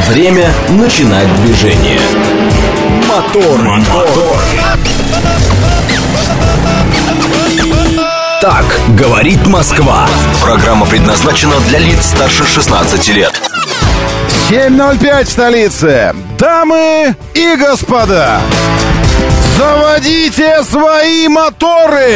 Время начинать движение. Мотор. Так говорит Москва. Программа предназначена для лиц старше 16 лет. 7:05 в столице. Дамы и господа, заводите свои моторы!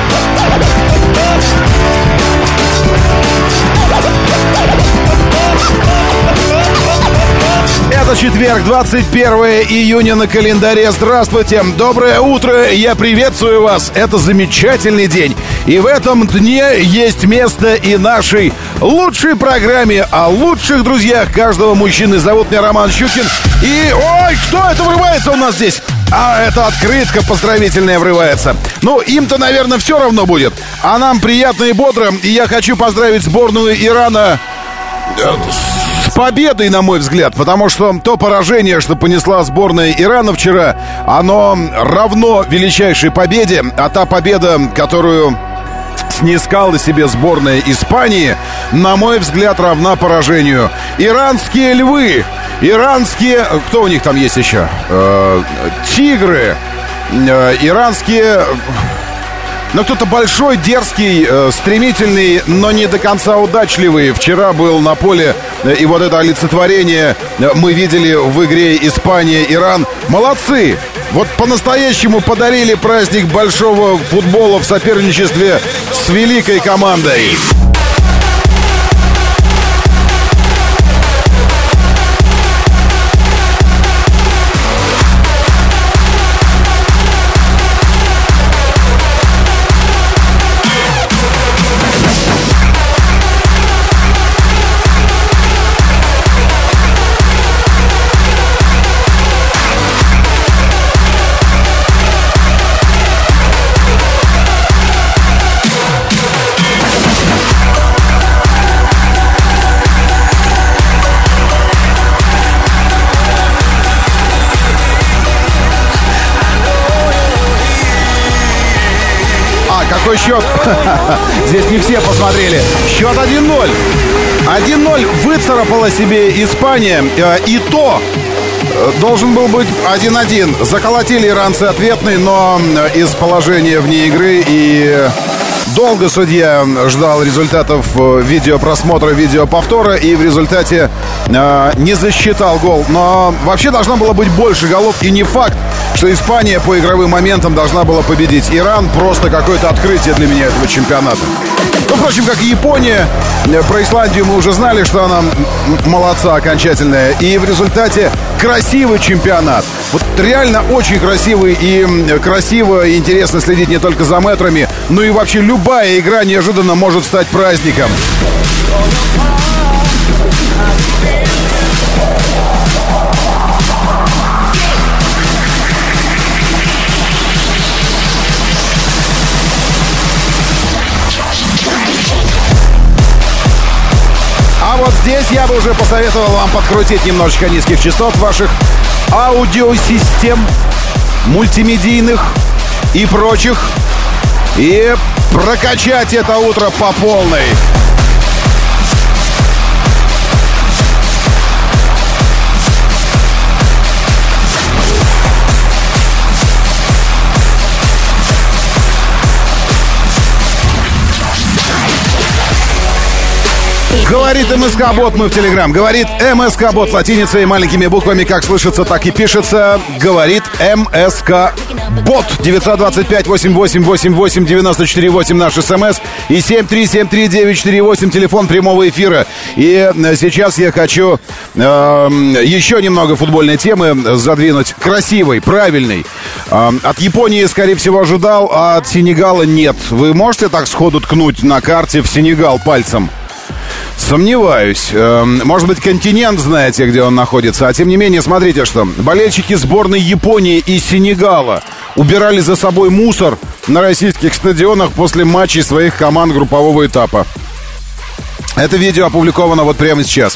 Это четверг, 21 июня на календаре. Здравствуйте, доброе утро, я приветствую вас. Это замечательный день. И в этом дне есть место и нашей лучшей программе о лучших друзьях каждого мужчины. Зовут меня Роман Щукин. И, ой, кто это врывается у нас здесь? А это открытка поздравительная врывается. Ну, им-то, наверное, все равно будет. А нам приятно и бодро. И я хочу поздравить сборную Ирана с победой, на мой взгляд. Потому что то поражение, что понесла сборная Ирана вчера, оно равно величайшей победе. А та победа, которую снискала себе сборная Испании, на мой взгляд, равна поражению. Иранские львы, иранские... Кто у них там есть еще? Тигры, иранские... Но кто-то большой, дерзкий, стремительный, но не до конца удачливый. Вчера был на поле, и вот это олицетворение мы видели в игре Испания-Иран. Молодцы! Вот по-настоящему подарили праздник большого футбола в соперничестве с великой командой. Какой счет? Здесь не все посмотрели. Счет 1-0. 1-0 выцарапала себе Испания. И то должен был быть 1-1. Заколотили иранцы ответный, но из положения вне игры. И долго судья ждал результатов видеопросмотра, видеоповтора. И в результате не засчитал гол. Но вообще должно было быть больше голов. И не факт, что Испания по игровым моментам должна была победить. Иран просто какое-то открытие для меня этого чемпионата. Ну, впрочем, как и Япония. Про Исландию мы уже знали, что она молодца окончательная. И в результате красивый чемпионат. Вот реально очень красивый. И красиво и интересно следить не только за метрами, но и вообще любая игра неожиданно может стать праздником. А вот здесь я бы уже посоветовал вам подкрутить немножечко низких частот ваших аудиосистем, мультимедийных и прочих, и прокачать это утро по полной. Говорит МСК-бот, мы в Телеграм. Говорит МСК-бот латиницей и маленькими буквами, как слышится, так и пишется. Говорит МСК-бот. 925-88-88-94-8 наш СМС. И 7373948 телефон прямого эфира. И сейчас я хочу еще немного футбольной темы задвинуть. Красивой, правильной. От Японии, скорее всего, ожидал, а от Сенегала нет. Вы можете так сходу ткнуть на карте в Сенегал пальцем? Сомневаюсь. Может быть, континент знаете, где он находится. А тем не менее, смотрите, что болельщики сборной Японии и Сенегала убирали за собой мусор на российских стадионах после матчей своих команд группового этапа. Это видео опубликовано вот прямо сейчас.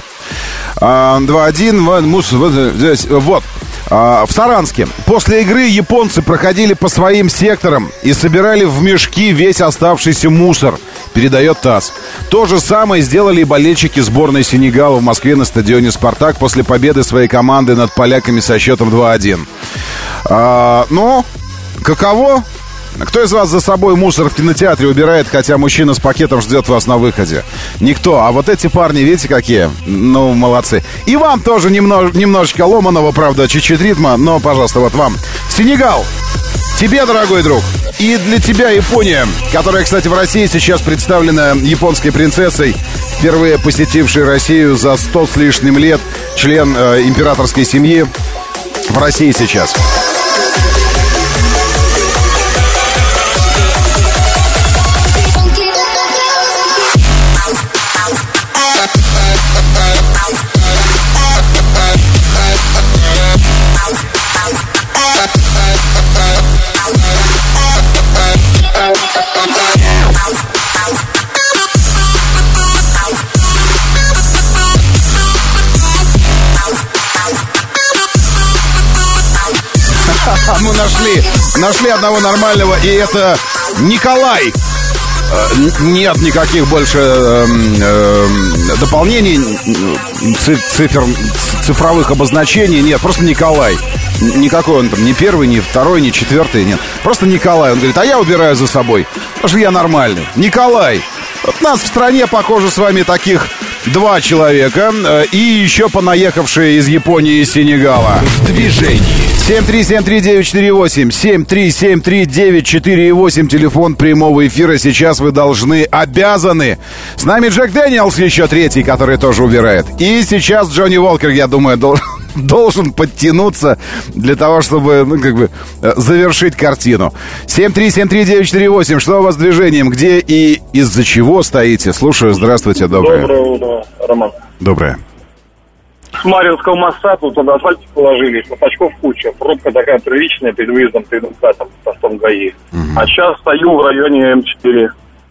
2-1. Вот. В Саранске после игры японцы проходили по своим секторам и собирали в мешки весь оставшийся мусор передает ТАСС. То же самое сделали и болельщики сборной Сенегала в Москве на стадионе «Спартак» после победы своей команды над поляками со счетом 2-1. Но каково? Кто из вас за собой мусор в кинотеатре убирает, хотя мужчина с пакетом ждет вас на выходе? Никто. А вот эти парни, видите, какие? Ну, молодцы. И вам тоже немножечко ломаного, правда, чуть-чуть ритма, но, пожалуйста, вот вам. Сенегал, тебе, дорогой друг, и для тебя Япония, которая, кстати, в России сейчас представлена японской принцессой, впервые посетившей Россию за 100 с лишним лет, член императорской семьи в России сейчас. Мы нашли одного нормального, и это Николай. Нет никаких больше дополнений, цифровых обозначений. Нет, просто Николай. Никакой он там, ни первый, ни второй, ни четвертый, нет. Просто Николай. Он говорит, а я убираю за собой, потому что я нормальный. Николай. Вот у нас в стране, похоже, с вами таких 2 человека. И еще понаехавшие из Японии и Сенегала. В движении. 7373948, 7373948, телефон прямого эфира. Сейчас вы обязаны. С нами Джек Дэниелс, еще третий, который тоже убирает. И сейчас Джонни Уолкер, я думаю, должен подтянуться для того, чтобы, завершить картину. 7373948, что у вас с движением? Где и из-за чего стоите? Слушаю, здравствуйте, доброе. Доброе утро, Роман. Доброе. С Марьинского моста тут туда асфальтик положили, шпачков куча. Пробка такая приличная перед выездом, перед МКАДом, постом ГАИ. А сейчас стою в районе М4.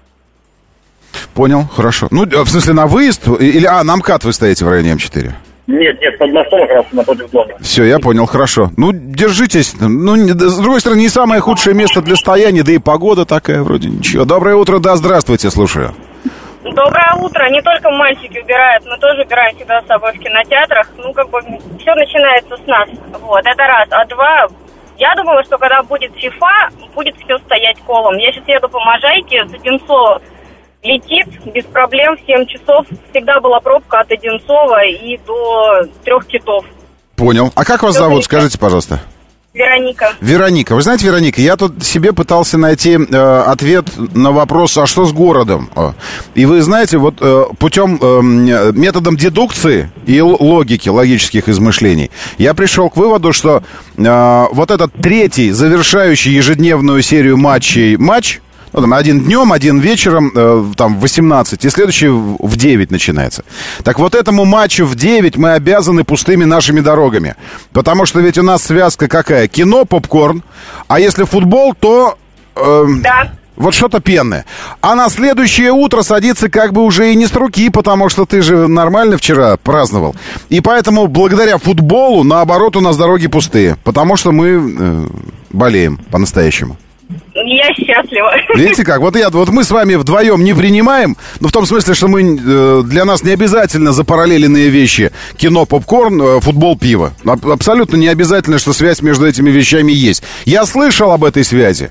Понял, хорошо. Ну, в смысле, на выезд? Или, на МКАД вы стоите в районе М4? Нет, под мостом как раз напротив дома. Все, я понял, хорошо. Ну, держитесь. Ну, с другой стороны, не самое худшее место для стояния, да и погода такая, вроде ничего. Доброе утро, да, здравствуйте, слушаю. Доброе утро. Не только мальчики убирают, мы тоже убираем всегда с собой в кинотеатрах. Все начинается с нас. Вот, это раз. А два, я думала, что когда будет FIFA, будет все стоять колом. Я сейчас еду по Можайке, с Одинцова летит без проблем в 7 часов. Всегда была пробка от Одинцова и до 3 Китов. Понял. А как вас зовут, скажите, пожалуйста? Вероника. Вероника. Вы знаете, Вероника, я тут себе пытался найти ответ на вопрос, а что с городом? И вы знаете, вот путем, методом дедукции и логики, логических измышлений, я пришел к выводу, что вот этот третий, завершающий ежедневную серию матчей матч, ну, там, один днем, один вечером, там, в 18, и следующий в 9 начинается. Так вот этому матчу в 9 мы обязаны пустыми нашими дорогами. Потому что ведь у нас связка какая? Кино, попкорн, а если футбол, то... Да. Вот что-то пенное. А на следующее утро садиться как бы уже и не с руки, потому что ты же нормально вчера праздновал. И поэтому благодаря футболу, наоборот, у нас дороги пустые. Потому что мы болеем по-настоящему. Я счастлива. Видите как? Вот мы с вами вдвоем не принимаем, но в том смысле, что мы, для нас не обязательно запараллеленные вещи. Кино, попкорн, футбол, пиво. Абсолютно не обязательно, что связь между этими вещами есть. Я слышал об этой связи,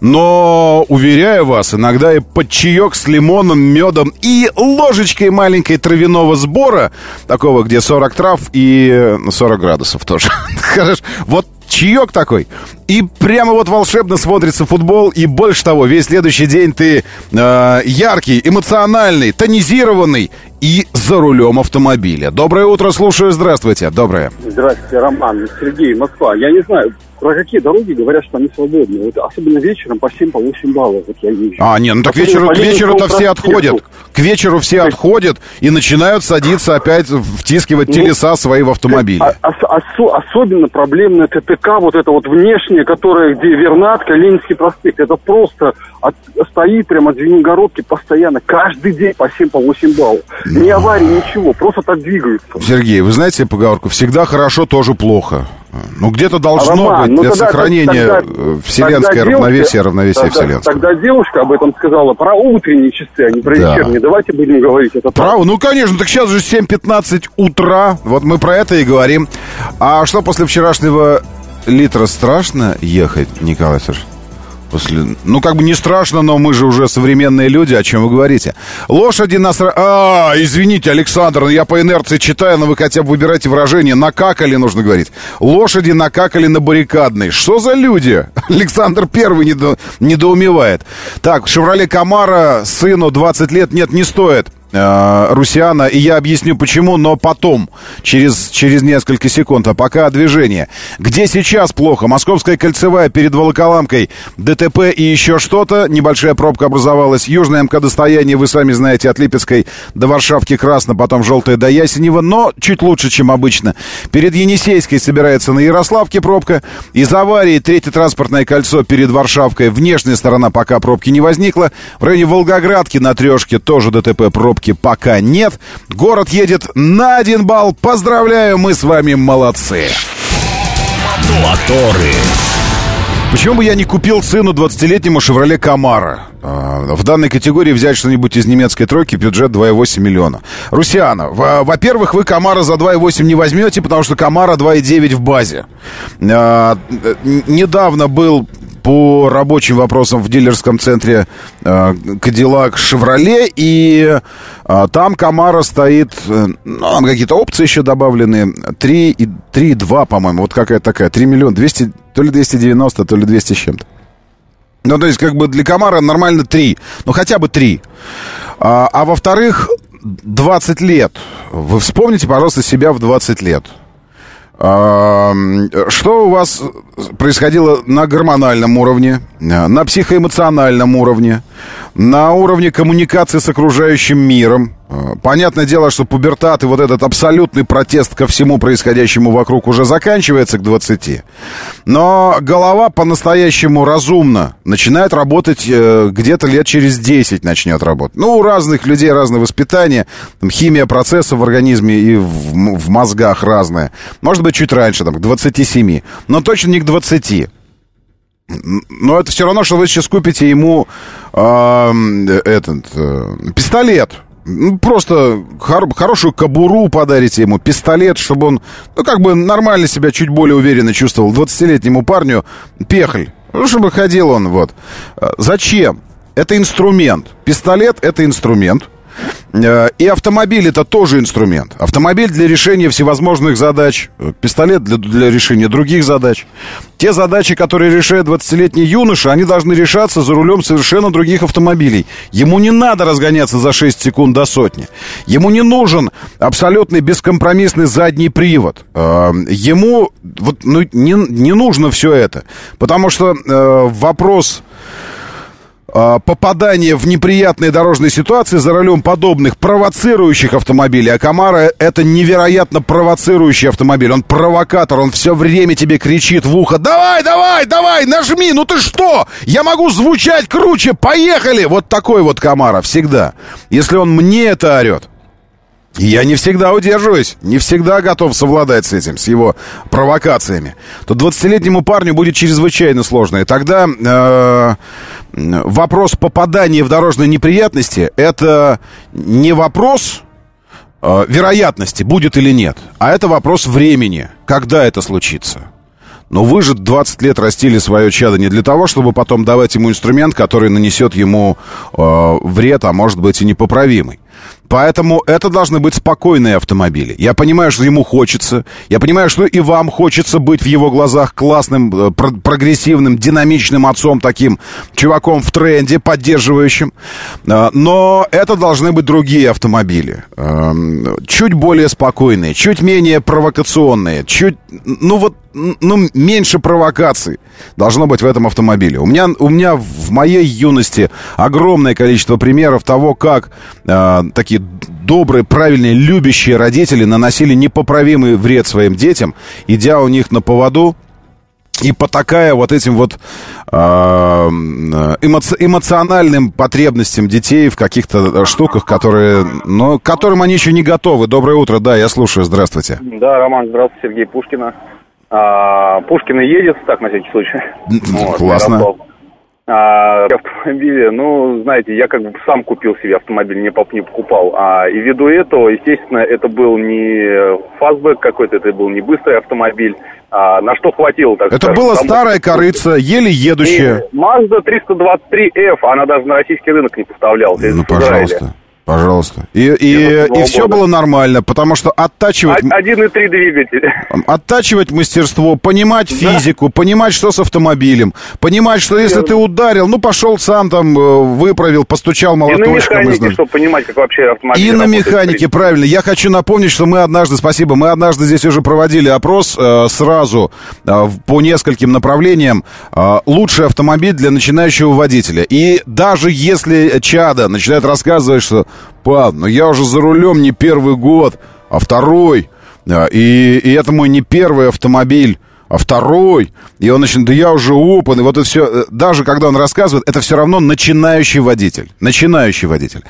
но, уверяю вас, иногда и под чаек с лимоном, медом и ложечкой маленькой травяного сбора, такого, где 40 трав и 40 градусов тоже. Хорошо. Вот чаек такой, и прямо вот волшебно смотрится футбол, и больше того, весь следующий день ты яркий, эмоциональный, тонизированный и за рулем автомобиля. Доброе утро, слушаю, здравствуйте. Доброе. Здравствуйте, Роман, Сергей, Москва. Я не знаю, про какие дороги говорят, что они свободны. Вот особенно вечером по 7-8 баллов вот я езжу. Так к вечеру-то все отходят. К вечеру все отходят и начинают садиться опять, втискивать телеса свои в автомобиль. Особенно проблемное ТТК, вот это вот внешнее, которое, где Вернадка, Ленинский проспект. Это просто стоит прямо от Звенигородки постоянно, каждый день по 7-8 баллов. Ни аварии, ничего, просто так двигаются. Сергей, вы знаете поговорку, всегда хорошо, тоже плохо. Ну, где-то должно быть для сохранения вселенское равновесие вселенского. Тогда девушка об этом сказала про утренние часы, а не про вечерние. Давайте будем говорить это так. Ну, конечно, так сейчас же 7:15 утра. Вот мы про это и говорим. А что после вчерашнего литра страшно ехать, Николай Александрович? Ну, как бы не страшно, но мы же уже современные люди, о чем вы говорите. Лошади нас... извините, Александр, я по инерции читаю, но вы хотя бы выбирайте выражение. Накакали, нужно говорить. Лошади накакали на баррикадной. Что за люди? Александр Первый недоумевает. Так, «Шевроле Камаро» сыну 20 лет не стоит. Русиана, и я объясню почему, но потом, через несколько секунд. А пока движение. Где сейчас плохо? Московская кольцевая перед Волоколамкой, ДТП и еще что-то. Небольшая пробка образовалась. Южное МК-достояние, вы сами знаете, от Липецкой до Варшавки красно, потом желтая до Ясенева, но чуть лучше, чем обычно. Перед Енисейской собирается на Ярославке пробка. Из аварии третье транспортное кольцо перед Варшавкой. Внешняя сторона пока пробки не возникла. В районе Волгоградки на Трешке тоже ДТП, пробки пока нет. Город едет на 1 балл. Поздравляю, мы с вами молодцы. Моторы. Почему бы я не купил сыну 20-летнему «Шевроле Камаро»? В данной категории взять что-нибудь из немецкой тройки, бюджет 2,8 миллиона. Русиана, во-первых, вы «Камаро» за 2,8 не возьмете, потому что «Камаро» 2,9 в базе. Недавно был по рабочим вопросам в дилерском центре Cadillac Chevrolet, и там «Камаро» стоит, там какие-то опции еще добавлены, 3,2, по-моему, вот какая-то такая, 3 миллиона 200, то ли 290, то ли 200 с чем-то. Ну, то есть, как бы для «Камаро» нормально 3, ну, хотя бы 3. А во-вторых, 20 лет. Вы вспомните, пожалуйста, себя в 20 лет. Что у вас происходило на гормональном уровне, на психоэмоциональном уровне, на уровне коммуникации с окружающим миром? Понятное дело, что пубертат и вот этот абсолютный протест ко всему происходящему вокруг уже заканчивается к 20. Но голова по-настоящему разумно начинает работать где-то лет через 10 начнет работать. Ну, у разных людей разное воспитание, там, химия процессов в организме и в мозгах разная. Может быть, чуть раньше, там, к 27, но точно не к 20. Но это все равно, что вы сейчас купите ему пистолет. Просто хорошую кобуру подарите ему, пистолет, чтобы он, ну, как бы нормально себя чуть более уверенно чувствовал. 20-летнему парню пехль, ну, чтобы ходил он, вот. Зачем? Это инструмент. Пистолет — это инструмент. И автомобиль — это тоже инструмент. Автомобиль для решения всевозможных задач. Пистолет для решения других задач. Те задачи, которые решает 20-летний юноша, они должны решаться за рулем совершенно других автомобилей. Ему не надо разгоняться за 6 секунд до сотни. Ему не нужен абсолютный бескомпромиссный задний привод. Ему вот, ну, не нужно все это. Потому что вопрос попадание в неприятные дорожные ситуации за рулем подобных провоцирующих автомобилей. А «Камаро» — это невероятно провоцирующий автомобиль. Он провокатор, он все время тебе кричит в ухо: давай, давай, давай, нажми, ну ты что? Я могу звучать круче, поехали! Вот такой вот «Камаро» всегда. Если он мне это орет, я не всегда удерживаюсь, не всегда готов совладать с этим, с его провокациями, то 20-летнему парню будет чрезвычайно сложно. И тогда вопрос попадания в дорожные неприятности — это не вопрос вероятности, будет или нет, а это вопрос времени, когда это случится. Но вы же 20 лет растили свое чадо не для того, чтобы потом давать ему инструмент, который нанесет ему вред, а может быть и непоправимый. Поэтому это должны быть спокойные автомобили. Я понимаю, что ему хочется. Я понимаю, что и вам хочется быть в его глазах классным, прогрессивным, динамичным отцом, таким чуваком в тренде, поддерживающим. Но это должны быть другие автомобили. Чуть более спокойные, чуть менее провокационные, чуть, меньше провокаций должно быть в этом автомобиле. У меня в моей юности огромное количество примеров того, как такие добрые, правильные, любящие родители наносили непоправимый вред своим детям, идя у них на поводу и потакая вот этим вот эмоциональным потребностям детей в каких-то штуках, к которым они еще не готовы. Доброе утро, да, я слушаю, здравствуйте. Да, Роман, здравствуйте, Сергей Пушкина. Пушкина едет, так, на всякий случай. Классно. Автомобили, ну, знаете, я как бы сам купил себе автомобиль, не пап не покупал. И ввиду этого, естественно, это был не фастбэк какой-то, это был не быстрый автомобиль. На что хватило, так это скажем. была старая корыца, еле едущая. Mazda 323F, она даже на российский рынок не поставлялась. Ну, пожалуйста. Пожалуйста. И все было нормально, потому что оттачивать... 1.3 двигатель. Оттачивать мастерство, понимать физику, понимать, что с автомобилем, понимать, что если ты ударил, ну, пошел сам там, выправил, постучал молоточком. И на механике, чтобы понимать, как вообще автомобиль и работает. на механике, правильно. Я хочу напомнить, что мы однажды здесь уже проводили опрос сразу по нескольким направлениям. Лучший автомобиль для начинающего водителя. И даже если чадо начинает рассказывать, что пап, ну я уже за рулем не первый год, а второй. И это мой не первый автомобиль, а второй. И он начинает, да я уже опытный. Вот это все, даже когда он рассказывает, это все равно начинающий водитель. Начинающий водитель.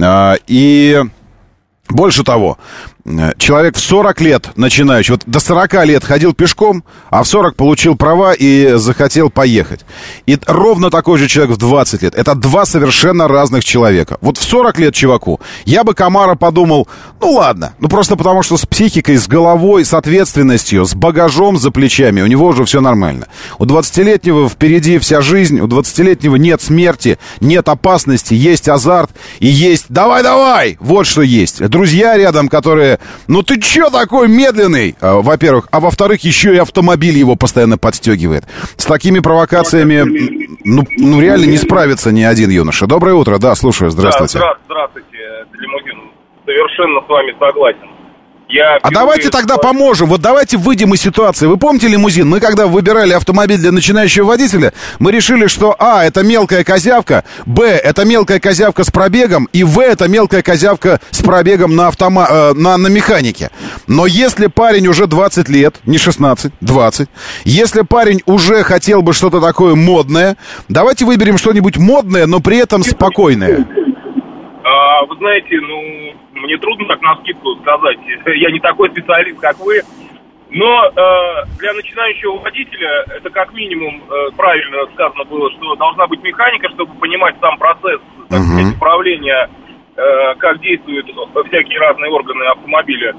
И больше того, человек в 40 лет начинающий, вот до 40 лет ходил пешком, а в 40 получил права и захотел поехать. И ровно такой же человек в 20 лет. Это два совершенно разных человека. Вот в 40 лет чуваку я бы Камара подумал, ну ладно, ну просто потому что с психикой, с головой, с ответственностью, с багажом за плечами у него уже все нормально. У 20-летнего впереди вся жизнь, у 20-летнего нет смерти, нет опасности, есть азарт и есть давай-давай, вот что есть. Друзья рядом, которые, ну ты чё такой медленный, во-первых, а во-вторых, еще и автомобиль его постоянно подстегивает. С такими провокациями, ну реально не справится ни один юноша. Доброе утро, да, слушаю, здравствуйте. Да, здравствуйте, это Лимузин. Совершенно с вами согласен. Давайте тогда поможем. Вот давайте выйдем из ситуации. Вы помните Лимузин? Мы когда выбирали автомобиль для начинающего водителя, мы решили, что А, это мелкая козявка, Б, это мелкая козявка с пробегом, и В, это мелкая козявка с пробегом на механике. Но если парень уже 20 лет, не 16, 20, если парень уже хотел бы что-то такое модное, давайте выберем что-нибудь модное, но при этом спокойное. Вы знаете, мне трудно так навскидку сказать. Я не такой специалист, как вы. Но для начинающего водителя это как минимум правильно сказано было, что должна быть механика, чтобы понимать сам процесс управления, как действуют всякие разные органы автомобиля.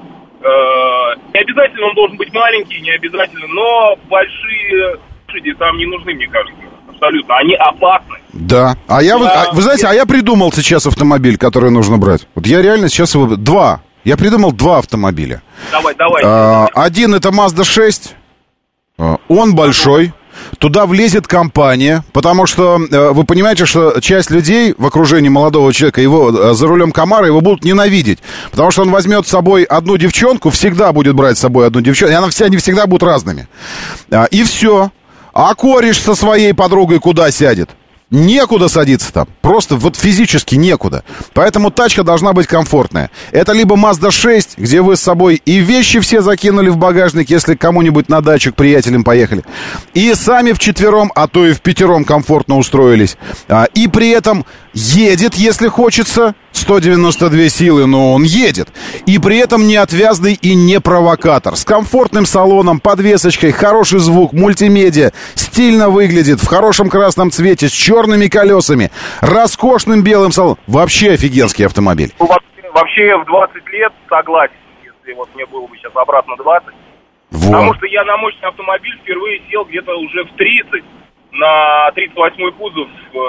Не обязательно он должен быть маленький, не обязательно, но большие лошади там не нужны, мне кажется. Абсолютно, они опасны. Да. Вы знаете, я придумал сейчас автомобиль, который нужно брать. Вот я реально сейчас его... Я придумал два автомобиля. Давай. Один это Mazda 6. Он большой. Туда влезет компания, потому что вы понимаете, что часть людей в окружении молодого человека, его за рулем Камара, его будут ненавидеть. Потому что он возьмет с собой одну девчонку, всегда будет брать с собой одну девчонку, и они всегда будут разными. И все. А кореш со своей подругой куда сядет? Некуда садиться там. Просто вот физически некуда. Поэтому тачка должна быть комфортная. Это либо Mazda 6, где вы с собой и вещи все закинули в багажник, если кому-нибудь на дачу к приятелям поехали. И сами вчетвером, а то и впятером комфортно устроились. И при этом едет, если хочется. 192 силы, но он едет. И при этом не отвязный и не провокатор. С комфортным салоном, подвесочкой, хороший звук, мультимедиа. Стильно выглядит, в хорошем красном цвете, с черными колесами, роскошным белым салоном. Вообще офигенский автомобиль. Вообще в 20 лет согласен, если вот мне было бы сейчас обратно 20. Вот. Потому что я на мощный автомобиль впервые сел где-то уже в 30 на 38-й кузов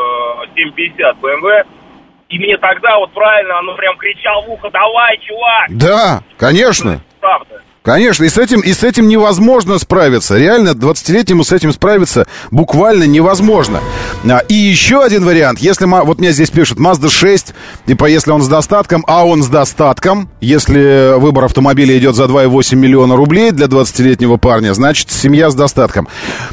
750 BMW. И мне тогда вот правильно, оно прям кричал в ухо: давай, чувак! Да, конечно. Правда. Конечно, и с этим невозможно справиться. Реально, 20-летнему с этим справиться буквально невозможно. И еще один вариант. Если, вот мне здесь пишут, Mazda 6, типа, если он с достатком, а он с достатком, если выбор автомобиля идет за 2,8 миллиона рублей для 20-летнего парня, значит, семья с достатком.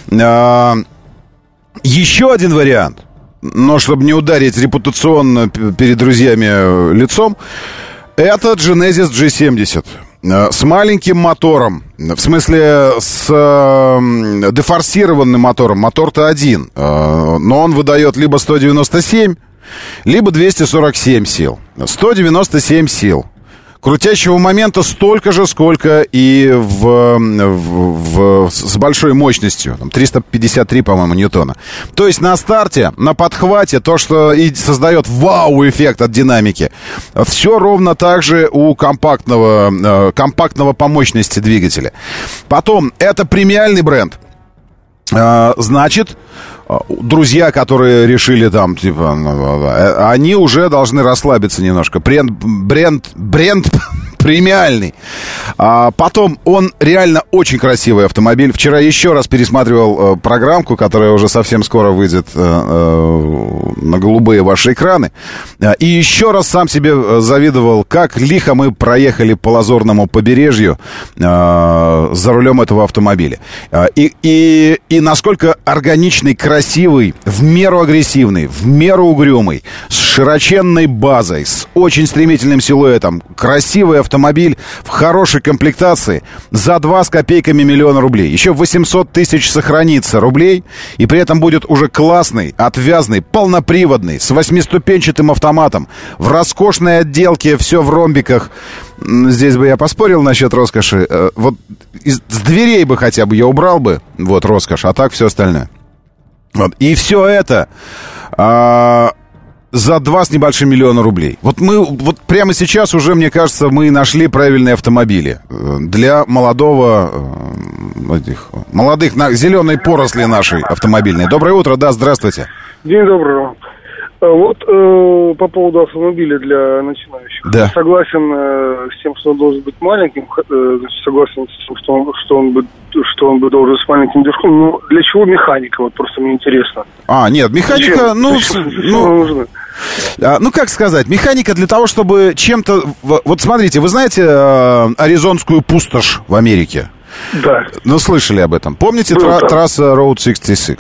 Еще один вариант, но чтобы не ударить репутационно перед друзьями лицом, это Genesis G70. С маленьким мотором, в смысле с дефорсированным мотором. Мотор-то один, но он выдает либо 197, либо 247 сил. 197 сил. Крутящего момента столько же, сколько и с большой мощностью. Там 353, по-моему, ньютона. То есть на старте, на подхвате, то, что и создает вау-эффект от динамики, все ровно так же у компактного по мощности двигателя. Потом, это премиальный бренд. Значит, друзья, которые решили там, типа, они уже должны расслабиться немножко. Бренд премиальный. Потом, он реально очень красивый автомобиль. Вчера еще раз пересматривал программку, которая уже совсем скоро выйдет на голубые ваши экраны. И еще раз сам себе завидовал, как лихо мы проехали по Лазурному побережью за рулем этого автомобиля. И насколько органичный, красивый, в меру агрессивный, в меру угрюмый, с широченной базой, с очень стремительным силуэтом, красивый автомобиль в хорошей комплектации за 2 с копейками миллиона рублей. Еще 800 тысяч сохранится рублей, и при этом будет уже классный, отвязный, полноприводный, с 8-ступенчатым автоматом, в роскошной отделке, все в ромбиках. Здесь бы я поспорил насчет роскоши. Вот с дверей бы хотя бы я убрал бы, вот, роскошь, а так все остальное. Вот. И все это за 2 с небольшим миллиона рублей. Вот прямо сейчас уже, мне кажется, мы нашли правильные автомобили для молодых, зеленой поросли нашей автомобильной. Доброе утро, да, здравствуйте. День добрый, Ром. Вот по поводу автомобиля для начинающих. Да. Согласен с тем, что он должен быть маленьким, согласен с тем, что он должен с маленьким движком. Но для чего механика? Вот просто мне интересно. Нет, механика, как сказать, механика для того, чтобы чем-то... Вот смотрите, вы знаете Аризонскую пустошь в Америке? Да. Ну, слышали об этом. Помните трасса Route 66,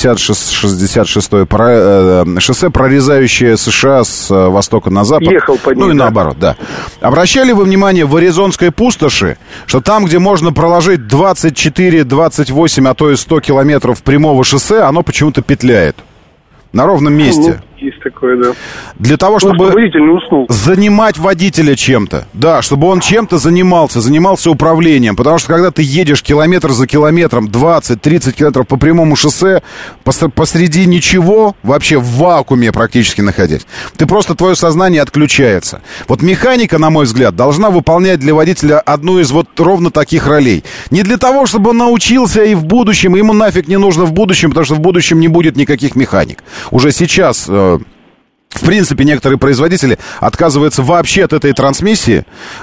66-е шоссе, прорезающее США с востока на запад? Ехал по ней, ну и да. наоборот, да. Обращали вы внимание в Аризонской пустоши, что там, где можно проложить 24, 28, а то и 100 километров прямого шоссе, оно почему-то петляет на ровном месте? Есть такое, да. Для того, чтобы водитель не уснул. занимать водителя чем-то. Да, чтобы он чем-то занимался управлением. Потому что когда ты едешь километр за километром, 20-30 километров по прямому шоссе, посреди ничего, вообще в вакууме практически находясь, твое сознание отключается. Вот механика, на мой взгляд, должна выполнять для водителя одну из вот ровно таких ролей. Не для того, чтобы он научился и в будущем, ему нафиг не нужно в будущем, потому что в будущем не будет никаких механик. Уже сейчас... В принципе, некоторые производители отказываются вообще от этой трансмиссии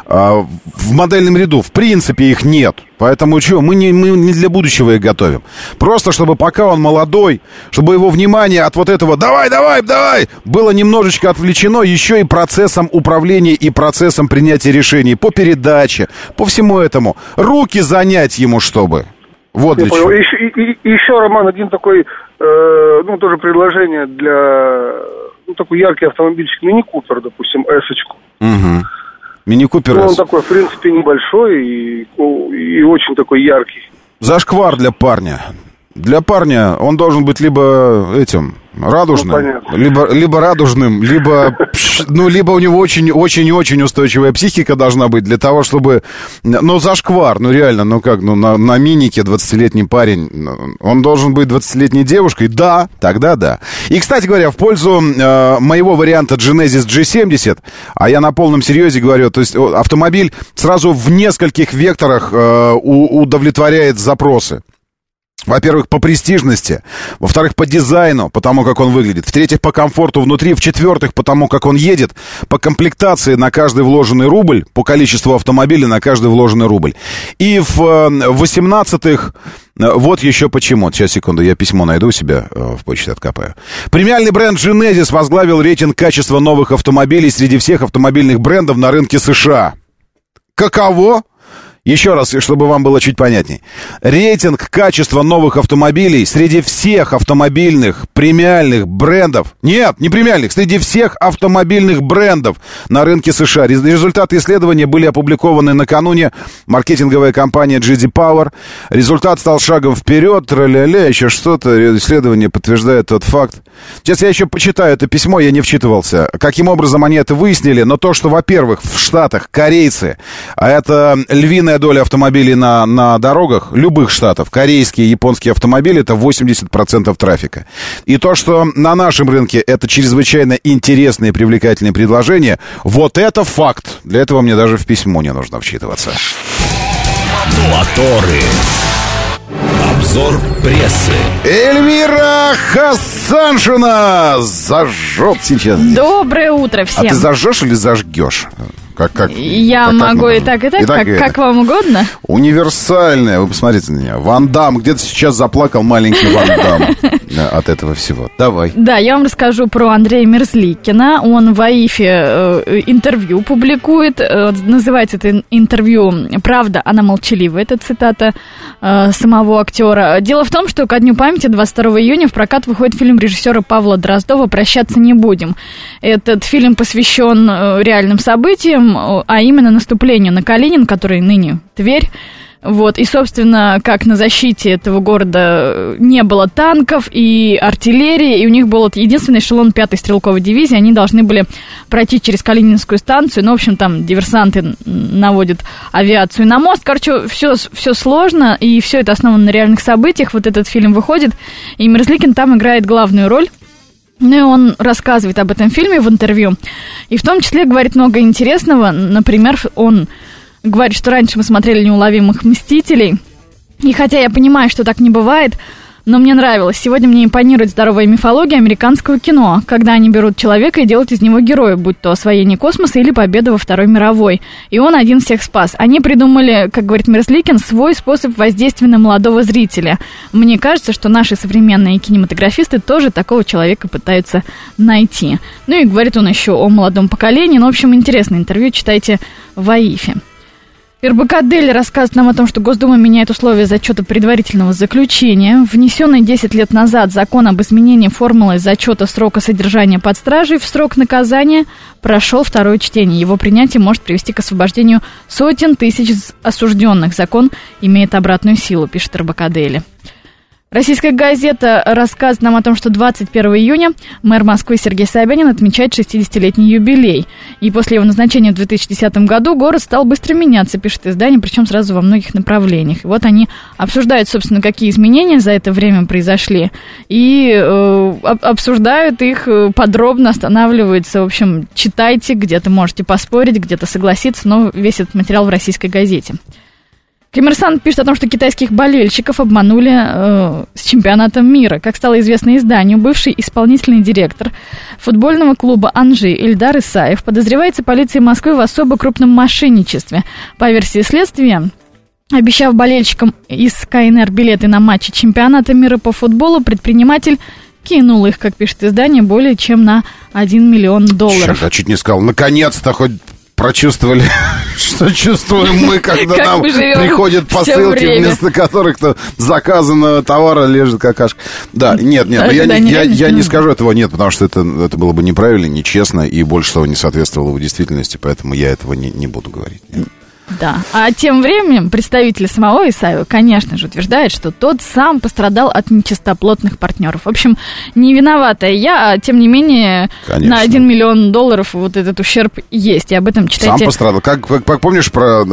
в модельном ряду. В принципе, их нет. Поэтому мы не для будущего их готовим. Просто, чтобы пока он молодой, чтобы его внимание от вот этого «давай» было немножечко отвлечено еще и процессом управления и процессом принятия решений по передаче, по всему этому. Руки занять ему, чтобы... Вот для чего. Еще, Роман, один такой, тоже предложение для... такой яркий автомобильчик, мини-купер, допустим, эсочку. Угу. Мини-купер он такой, в принципе, небольшой и очень такой яркий. Зашквар для парня. Для парня он должен быть либо радужным, либо радужным, либо у него очень устойчивая психика должна быть для того, чтобы... зашквар, реально, на минике 20-летний парень, он должен быть 20-летней девушкой, да, тогда да. И, кстати говоря, в пользу моего варианта Genesis G70, а я на полном серьезе говорю, то есть автомобиль сразу в нескольких векторах удовлетворяет запросы. Во-первых, по престижности, во-вторых, по дизайну, потому как он выглядит, в-третьих, по комфорту внутри, в-четвертых, потому как он едет, по комплектации на каждый вложенный рубль, по количеству автомобилей на каждый вложенный рубль. И в-18-х, вот еще почему. Сейчас, секунду, я письмо найду у себя в почте, откопаю. Премиальный бренд Genesis возглавил рейтинг качества новых автомобилей среди всех автомобильных брендов на рынке США. Каково? Еще раз, чтобы вам было чуть понятней. Рейтинг качества новых автомобилей среди всех автомобильных премиальных брендов. Нет, не премиальных, среди всех автомобильных брендов на рынке США. Результаты исследования были опубликованы накануне. Маркетинговая компания GD Power. Результат стал шагом вперед. Тра-ля-ля, еще что-то. Исследование подтверждает тот факт. Сейчас я еще почитаю это письмо, я не вчитывался. Каким образом они это выяснили? Но то, что, во-первых, в Штатах корейцы, а это львиная доля автомобилей на дорогах любых штатов, корейские и японские автомобили, это 80% трафика. И то, что на нашем рынке это чрезвычайно интересные и привлекательные предложения, вот это факт. Для этого мне даже в письмо не нужно вчитываться. Моторы. Обзор прессы. Эльвира Хасаншина зажжет сейчас. Доброе утро всем. А ты зажжешь или зажгешь? Я могу и так, как вам угодно. Универсальная. Вы посмотрите на меня. Ван Дамм. Где-то сейчас заплакал маленький Ван Дамм от этого всего. Давай. Да, я вам расскажу про Андрея Мерзликина. Он в АИФе интервью публикует. Называется это интервью «Правда, она молчалива». Это цитата самого актера. Дело в том, что ко Дню памяти 22 июня в прокат выходит фильм режиссера Павла Дроздова «Прощаться не будем». Этот фильм посвящен реальным событиям, а именно наступлению на Калинин, который ныне Тверь. Вот, и, собственно, как на защите этого города не было танков и артиллерии, и у них был единственный эшелон 5-й стрелковой дивизии, они должны были пройти через Калининскую станцию, ну, в общем, там диверсанты наводят авиацию на мост, короче, все сложно, и все это основано на реальных событиях, вот этот фильм выходит, и Мерзликин там играет главную роль. Ну и он рассказывает об этом фильме в интервью, и в том числе говорит много интересного. Например, он говорит, что раньше мы смотрели «Неуловимых мстителей», и хотя я понимаю, что так не бывает, но мне нравилось. Сегодня мне импонирует здоровая мифология американского кино, когда они берут человека и делают из него героя, будь то освоение космоса или победа во Второй мировой. И он один всех спас. Они придумали, как говорит Мерзликин, свой способ воздействия на молодого зрителя. Мне кажется, что наши современные кинематографисты тоже такого человека пытаются найти. Ну и говорит он еще о молодом поколении. Ну, в общем, интересное интервью, читайте в АИФе. РБК «Дели» рассказывает нам о том, что Госдума меняет условия зачета предварительного заключения. Внесенный 10 лет назад закон об изменении формулы зачета срока содержания под стражей в срок наказания прошел второе чтение. Его принятие может привести к освобождению сотен тысяч осужденных. Закон имеет обратную силу, пишет РБК «Дели». Российская газета рассказывает нам о том, что 21 июня мэр Москвы Сергей Собянин отмечает 60-летний юбилей. И после его назначения в 2010 году город стал быстро меняться, пишет издание, причем сразу во многих направлениях. И вот они обсуждают, собственно, какие изменения за это время произошли, и обсуждают их подробно, останавливаются. В общем, читайте, где-то можете поспорить, где-то согласиться, но весь этот материал в российской газете. Коммерсант пишет о том, что китайских болельщиков обманули с чемпионатом мира. Как стало известно изданию, бывший исполнительный директор футбольного клуба «Анжи» Ильдар Исаев подозревается полицией Москвы в особо крупном мошенничестве. По версии следствия, обещав болельщикам из КНР билеты на матчи чемпионата мира по футболу, предприниматель кинул их, как пишет издание, более чем на $1 миллион. Черт, я чуть не сказал, наконец-то хоть прочувствовали, что чувствуем мы, когда нам приходят посылки, вместо которых заказанного товара лежит какашка. Да, нет, я не скажу этого нет, потому что это было бы неправильно, нечестно и больше того не соответствовало в действительности, поэтому я этого не буду говорить. Нет. Да, а тем временем представитель самого Исаева, конечно же, утверждает, что тот сам пострадал от нечистоплотных партнеров. В общем, не виноватая я, а тем не менее, конечно, на $1 миллион вот этот ущерб есть, и об этом читайте. Сам пострадал. Как помнишь про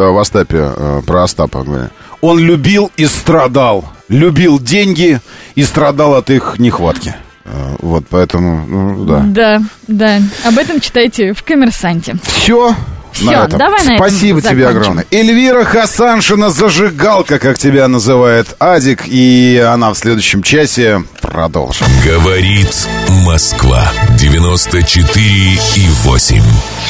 Остапа? Он любил и страдал. Любил деньги и страдал от их нехватки. Вот, поэтому, да. Да, об этом читайте в «Коммерсанте». Все. Все, давай на этом спасибо тебе огромное. Эльвира Хасаншина, зажигалка, как тебя называет Адик, и она в следующем часе продолжит. Говорит Москва 94,8.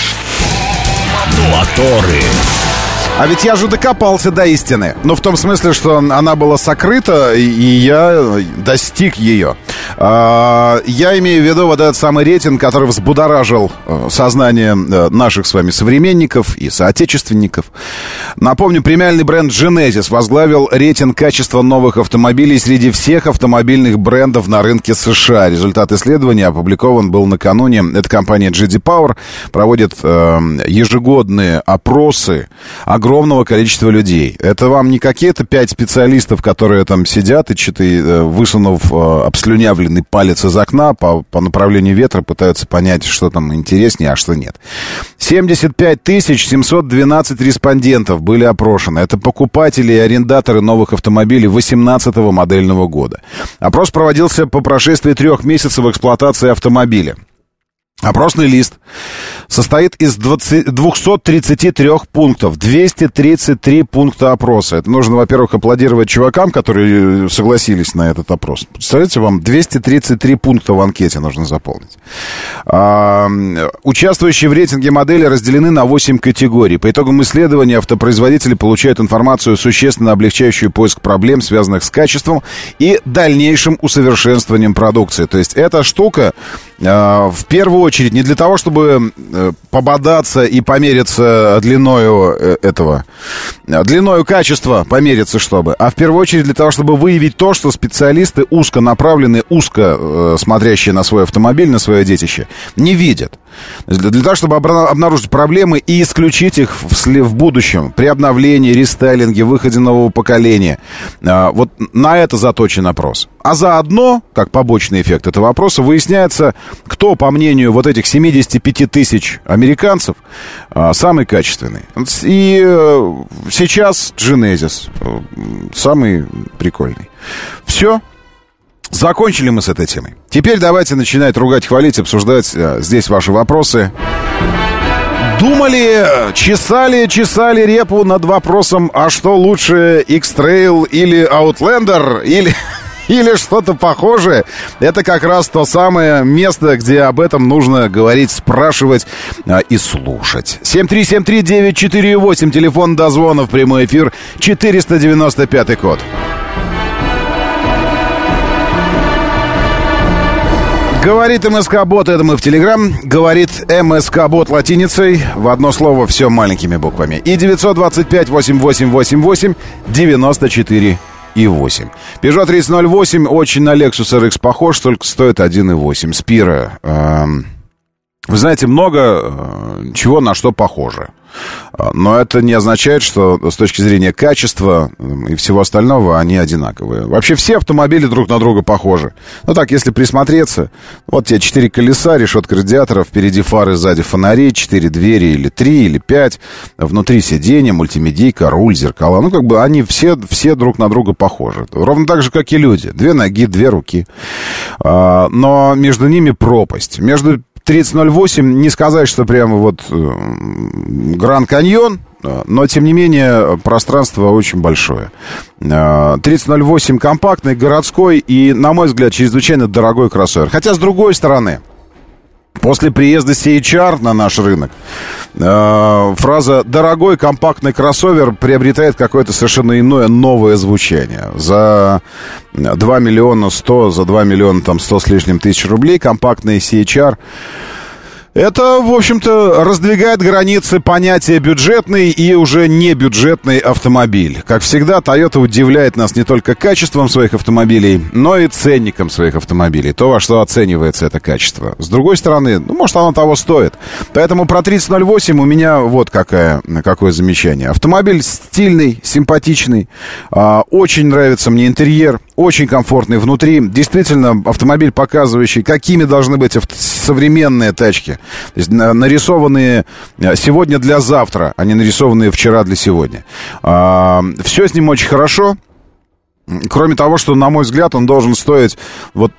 Моторы. А ведь я же докопался до истины. Ну, в том смысле, что она была сокрыта, и я достиг ее. Я имею в виду вот этот самый рейтинг, который взбудоражил сознание наших с вами современников и соотечественников. Напомню, премиальный бренд Genesis возглавил рейтинг качества новых автомобилей среди всех автомобильных брендов на рынке США. Результат исследования опубликован был накануне. Эта компания JD Power проводит ежегодные опросы огромного количества людей. Это вам не какие-то 5 специалистов, которые там сидят и что-то, высунув обслюнявленный палец из окна по направлению ветра, пытаются понять, что там интереснее, а что нет. 75 712 респондентов были опрошены. Это покупатели и арендаторы новых автомобилей 2018 модельного года. Опрос проводился по прошествии 3 месяцев эксплуатации автомобиля. Опросный лист состоит из 233 пунктов, 233 пункта опроса. Это нужно, во-первых, аплодировать чувакам, которые согласились на этот опрос. Представляете, вам 233 пункта в анкете нужно заполнить. Участвующие в рейтинге модели разделены на 8 категорий. По итогам исследования автопроизводители получают информацию, существенно облегчающую поиск проблем, связанных с качеством и дальнейшим усовершенствованием продукции. То есть эта штука в первую очередь не для того, чтобы пободаться и помериться длиною качества помериться, а в первую очередь для того, чтобы выявить то, что специалисты узконаправленные, узко смотрящие на свой автомобиль, на свое детище, не видят. Для того, чтобы обнаружить проблемы и исключить их в будущем, при обновлении, рестайлинге, выходе нового поколения. Вот на это заточен опрос. А заодно, как побочный эффект этого опроса, выясняется, кто, по мнению вот этих 75 тысяч американцев, самый качественный. И сейчас Genesis самый прикольный. Все. Закончили мы с этой темой. Теперь давайте начинать ругать, хвалить, обсуждать здесь ваши вопросы. Думали, чесали репу над вопросом, а что лучше, X-Trail или Outlander, или что-то похожее. Это как раз то самое место, где об этом нужно говорить, спрашивать и слушать. 7373948, телефон дозвона в прямой эфир, 495 код. Говорит МСК-бот, это мы в Телеграм. Говорит МСК-бот латиницей. В одно слово, все маленькими буквами. И 925-8888-94-8. Peugeot 3008 очень на Lexus RX похож, только стоит 1,8. Спира. Вы знаете, много чего на что похоже. Но это не означает, что с точки зрения качества и всего остального они одинаковые. Вообще все автомобили друг на друга похожи. Ну так, если присмотреться, вот те 4 колеса, решетка радиатора, впереди фары, сзади фонари, 4 двери или 3, или 5, внутри сиденья, мультимедийка, руль, зеркала. Ну как бы они все друг на друга похожи. Ровно так же, как и люди. 2 ноги, 2 руки. Но между ними пропасть. Между 3008 не сказать, что прямо вот Гранд Каньон, но, тем не менее, пространство очень большое. 3008 компактный, городской и, на мой взгляд, чрезвычайно дорогой кроссовер. Хотя, с другой стороны, после приезда CHR на наш рынок, фраза «дорогой компактный кроссовер» приобретает какое-то совершенно иное, новое звучание. За 2 миллиона 100, за 2 миллиона там 100 с лишним тысяч рублей компактный CHR. Это, в общем-то, раздвигает границы понятия бюджетный и уже не бюджетный автомобиль. Как всегда, Toyota удивляет нас не только качеством своих автомобилей, но и ценником своих автомобилей. То, во что оценивается это качество. С другой стороны, может, оно того стоит. Поэтому про 3008 у меня вот какое замечание. Автомобиль стильный, симпатичный. Очень нравится мне интерьер. Очень комфортный внутри. Действительно, автомобиль, показывающий, какими должны быть современные тачки. То есть нарисованные сегодня для завтра, а не нарисованные вчера для сегодня. Все с ним очень хорошо. Кроме того, что, на мой взгляд, он должен стоить вот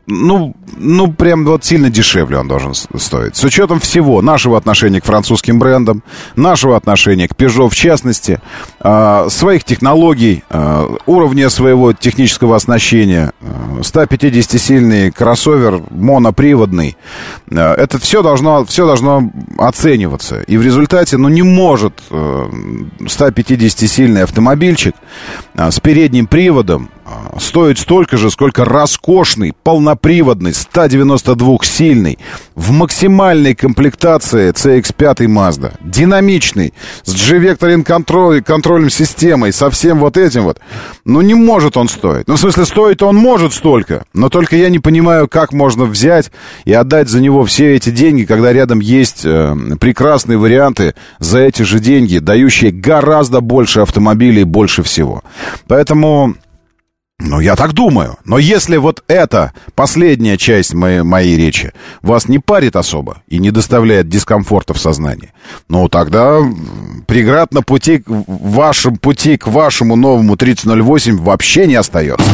прям вот сильно дешевле он должен стоить. С учетом всего нашего отношения к французским брендам, нашего отношения к Peugeot в частности, своих технологий, уровня своего технического оснащения, 150-сильный кроссовер моноприводный. Это все должно оцениваться. И в результате, не может 150-сильный автомобильчик с передним приводом стоить столько же, сколько роскошный, полноприводный, 192-сильный, в максимальной комплектации CX-5 Mazda. Динамичный, с G-Vectoring контролем системой, со всем вот этим вот. Не может он стоить. В смысле, стоит он может столько, но только я не понимаю, как можно взять и отдать за него все эти деньги, когда рядом есть прекрасные варианты за эти же деньги, дающие гораздо больше автомобилей, больше всего. Поэтому... я так думаю. Но если вот эта последняя часть моей речи вас не парит особо и не доставляет дискомфорта в сознании, тогда преград на пути, к вашему новому 3008 вообще не остается.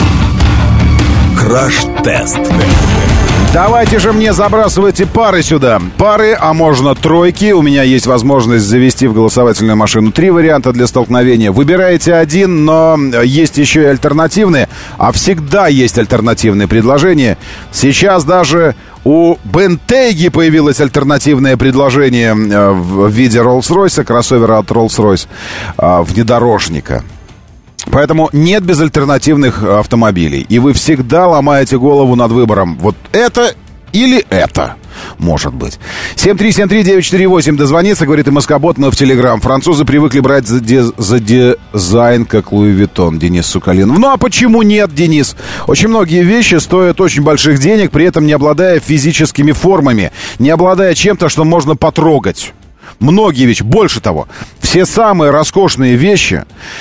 Краш-тест. Давайте же мне забрасывайте пары сюда. Пары, а можно тройки. У меня есть возможность завести в голосовательную машину 3 варианта для столкновения. Выбираете один, но есть еще и альтернативные. А всегда есть альтернативные предложения. Сейчас даже у Бентеги появилось альтернативное предложение в виде Роллс-Ройса, кроссовера от Роллс-Ройс, внедорожника. Поэтому нет безальтернативных автомобилей. И вы всегда ломаете голову над выбором. Вот это или это, может быть. 7373948 дозвониться, говорит МСК-бот, мы в Телеграм. Французы привыкли брать за дизайн, как Луи Виттон. Денис Сукалин. А почему нет, Денис? Очень многие вещи стоят очень больших денег, при этом не обладая физическими формами, не обладая чем-то, что можно потрогать. Многие вещи, больше того, все самые роскошные вещи,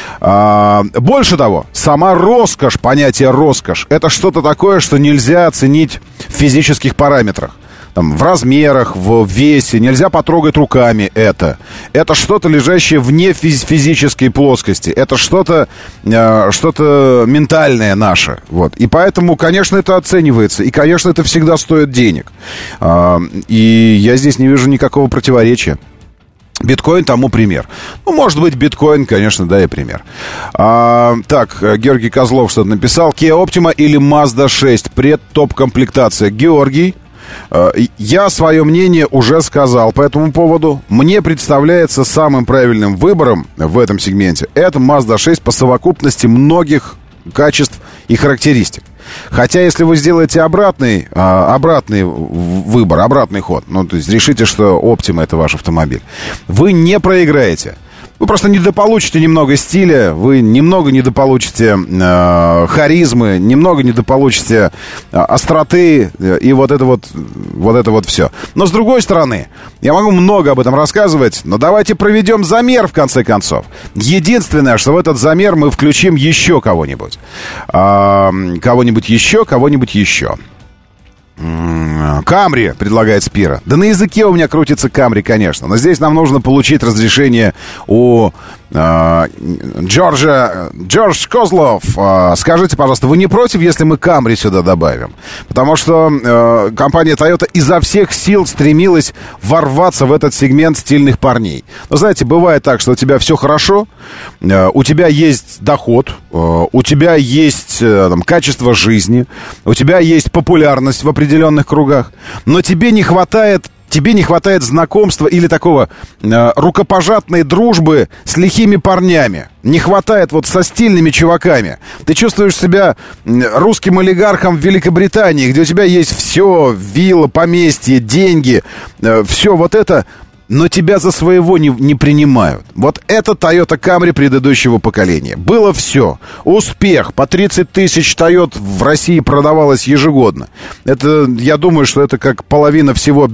больше того, сама роскошь, понятие роскошь, это что-то такое, что нельзя оценить в физических параметрах. В размерах, в весе, нельзя потрогать руками это. Это что-то, лежащее вне физической плоскости. Это что-то ментальное наше. Вот. И поэтому, конечно, это оценивается. И, конечно, это всегда стоит денег. И я здесь не вижу никакого противоречия. Биткоин тому пример. Может быть, биткоин, конечно, да, и пример. Так, Георгий Козлов что-то написал. Kia Optima или Mazda 6? Предтоп-комплектация. Георгий, я свое мнение уже сказал по этому поводу. Мне представляется самым правильным выбором в этом сегменте это Mazda 6 по совокупности многих качеств и характеристик. Хотя, если вы сделаете обратный выбор, обратный ход, то есть решите, что Optima — это ваш автомобиль, вы не проиграете. Вы просто недополучите немного стиля, вы немного недополучите харизмы, немного недополучите остроты и вот это все. Но с другой стороны, я могу много об этом рассказывать, но давайте проведем замер в конце концов. Единственное, что в этот замер мы включим еще кого-нибудь. Кого-нибудь еще. Камри, предлагает Спира. Да на языке у меня крутится Камри, конечно. Но здесь нам нужно получить разрешение у Джордж Козлов. Скажите, пожалуйста, вы не против, если мы Камри сюда добавим? Потому что компания Toyota изо всех сил стремилась ворваться в этот сегмент стильных парней. Но знаете, бывает так, что у тебя все хорошо, у тебя есть доход, у тебя есть качество жизни, у тебя есть популярность в определенных кругах, но тебе не хватает знакомства или такого рукопожатной дружбы с лихими парнями. Не хватает со стильными чуваками. Ты чувствуешь себя русским олигархом в Великобритании, где у тебя есть все, вилла, поместье, деньги, все вот это, но тебя за своего не принимают. Вот это Toyota Camry предыдущего поколения. Было все. Успех. По 30 тысяч Toyota в России продавалось ежегодно. Это, я думаю, что это как половина всего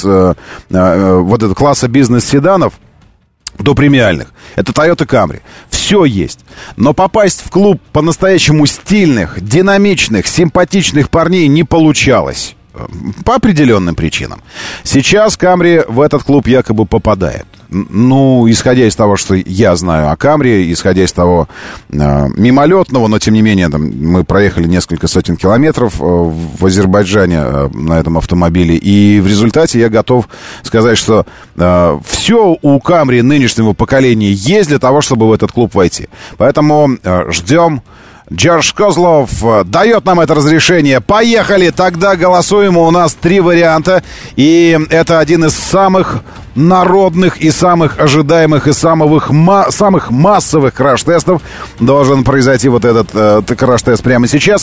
класса бизнес-седанов до премиальных. Это Toyota Camry. Все есть. Но попасть в клуб по-настоящему стильных, динамичных, симпатичных парней не получалось. По определенным причинам. Сейчас Камри в этот клуб якобы попадает. Исходя из того, что я знаю о Камри, исходя из того мимолетного, но тем не менее мы проехали несколько сотен километров в Азербайджане на этом автомобиле, и в результате я готов сказать, что все у Камри нынешнего поколения есть для того, чтобы в этот клуб войти. Поэтому ждем Джордж Козлов дает нам это разрешение. Поехали! Тогда голосуем. У нас 3 варианта. И это один из самых народных и самых ожидаемых и самых массовых краш-тестов. Должен произойти вот этот краш-тест прямо сейчас.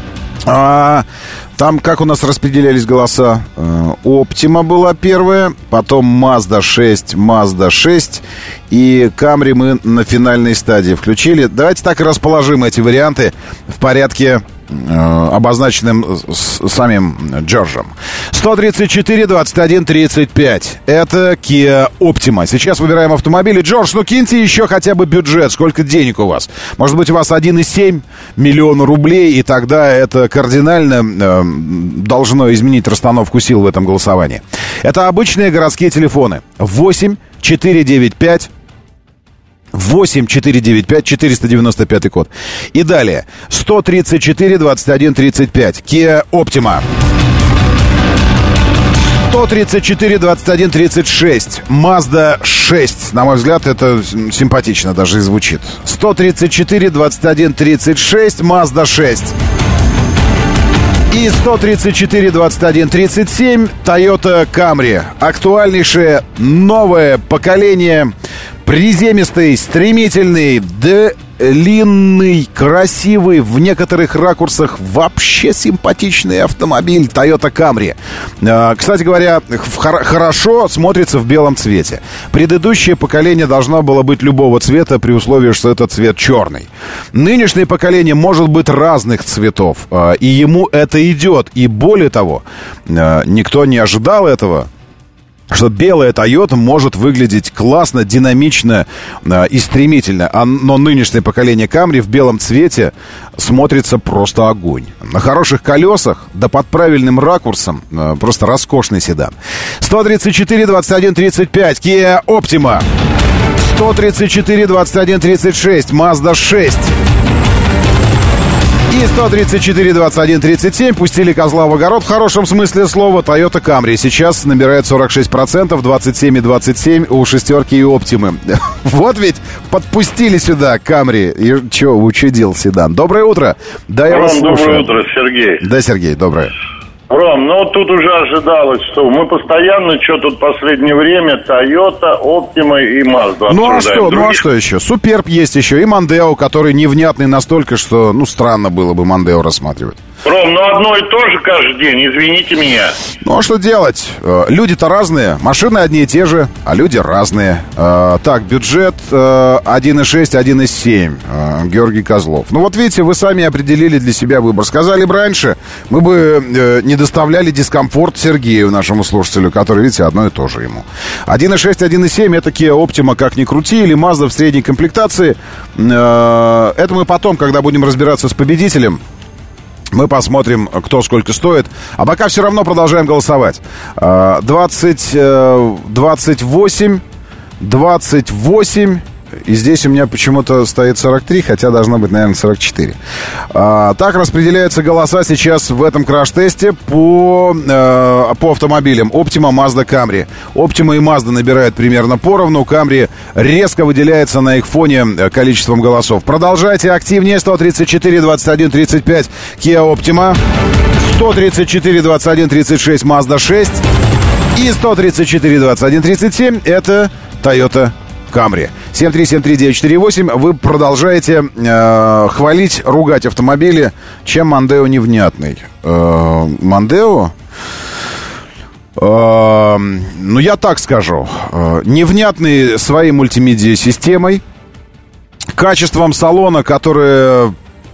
Там как у нас распределялись голоса? Optima была первая, потом Mazda 6 и Camry мы на финальной стадии включили. давайте так и расположим эти варианты в порядке, обозначенным самим Джорджем. 134, 21, 35. Это Kia Optima. Сейчас выбираем автомобили. Джордж, ну киньте еще хотя бы бюджет. Сколько денег у вас? Может быть, у вас 1,7 миллиона рублей, и тогда это кардинально должно изменить расстановку сил в этом голосовании. Это обычные городские телефоны. 8-495 495 код. И далее 134 21 35 Kia Optima. 134 21 36 Mazda 6. На мой взгляд, это симпатично даже и звучит. 134 21 36 Mazda 6. И 134 21 37 Toyota Camry. Актуальнейшее новое поколение. Приземистый, стремительный, длинный, красивый, в некоторых ракурсах вообще симпатичный автомобиль Toyota Camry. Кстати говоря, хорошо смотрится в белом цвете. Предыдущее поколение должно было быть любого цвета при условии, что это цвет черный. Нынешнее поколение может быть разных цветов, и ему это идет. И более того, никто не ожидал этого, что белая Toyota может выглядеть классно, динамично и стремительно. Но нынешнее поколение Camry в белом цвете смотрится просто огонь. На хороших колесах, да под правильным ракурсом, просто роскошный седан. 134 21 35 Kia Optima. 134 21 36 Mazda 6. И 134 21 37 пустили козла в огород в хорошем смысле слова. Toyota Camry сейчас набирает 46%, 27,27 у шестерки и Optima. Вот ведь подпустили сюда Camry. И что, учудил седан. Доброе утро. Да, я вас слушаю. Доброе утро, Сергей. Да, Сергей, доброе. Ром, ну тут уже ожидалось, что мы постоянно, что тут в последнее время, Toyota, Optima и Mazda обсуждаем. Ну а что еще? Суперб есть еще и Mondeo, который невнятный настолько, что, странно было бы Mondeo рассматривать. Ром, ну одно и то же каждый день, извините меня. Ну а что делать? Люди-то разные, машины одни и те же, а люди разные. Так, бюджет 1,6, 1,7, Георгий Козлов. Ну вот видите, вы сами определили для себя выбор. Сказали бы раньше, мы бы не доставляли дискомфорт Сергею, нашему слушателю, который, видите, одно и то же ему. 1,6, 1,7 это Kia Optima, как ни крути, или Mazda в средней комплектации. Это мы потом, когда будем разбираться с победителем, мы посмотрим, кто сколько стоит. А пока все равно продолжаем голосовать. 28. И здесь у меня почему-то стоит 43, хотя должно быть, наверное, 44. Так распределяются голоса сейчас в этом краш-тесте по автомобилям. Optima, Mazda, Camry. Optima и Mazda набирают примерно поровну. Camry резко выделяется на их фоне количеством голосов. Продолжайте активнее. 134, 21, 35 Kia Optima. 134, 21, 36 Mazda 6. И 134, 21, 37 это Toyota Camry. 7373948. Вы продолжаете хвалить, ругать автомобили. Чем Mondeo невнятный? Mondeo? Я так скажу. Невнятный своей мультимедиа-системой, качеством салона, которое...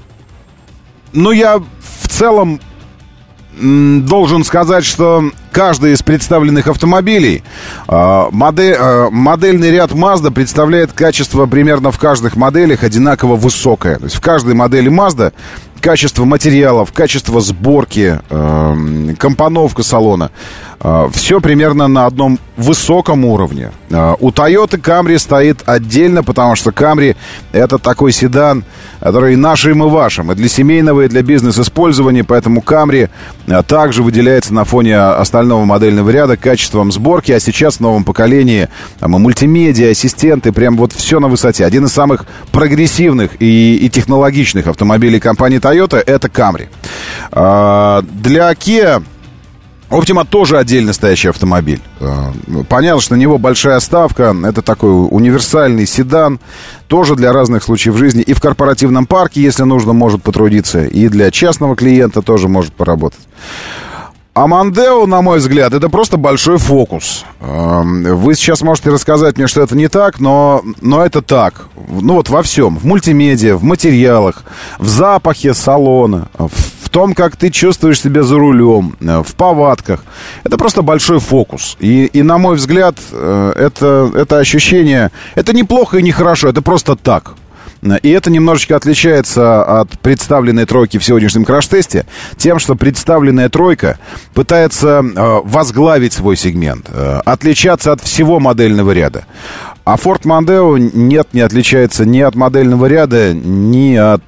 я в целом должен сказать, что каждый из представленных автомобилей, модельный ряд Mazda представляет качество примерно в каждых моделях одинаково высокое. То есть в каждой модели Mazda качество материалов, качество сборки, компоновка салона, все примерно на одном высоком уровне. У Toyota Camry стоит отдельно, потому что Camry это такой седан, который и нашим, и вашим, и для семейного, и для бизнес-использования, поэтому Camry также выделяется на фоне остальных остального модельного ряда, качеством сборки, а сейчас в новом поколении там и мультимедиа, ассистенты, прям вот все на высоте. Один из самых прогрессивных и технологичных автомобилей компании Toyota — это Camry. Для Kia Optima тоже отдельно стоящий автомобиль. Понятно, что на него большая ставка. Это такой универсальный седан. Тоже для разных случаев жизни. И в корпоративном парке, если нужно, может потрудиться. И для частного клиента тоже может поработать. А Mondeo, на мой взгляд, это просто большой фокус. Вы сейчас можете рассказать мне, что это не так, но это так. Ну вот во всем. В мультимедиа, в материалах, в запахе салона, в том, как ты чувствуешь себя за рулем, в повадках. Это просто большой фокус. И на мой взгляд, это ощущение... Это неплохо и не хорошо, это просто так. И это немножечко отличается от представленной тройки в сегодняшнем краш-тесте тем, что представленная тройка пытается возглавить свой сегмент, отличаться от всего модельного ряда. А Ford Mondeo не отличается ни от модельного ряда, ни от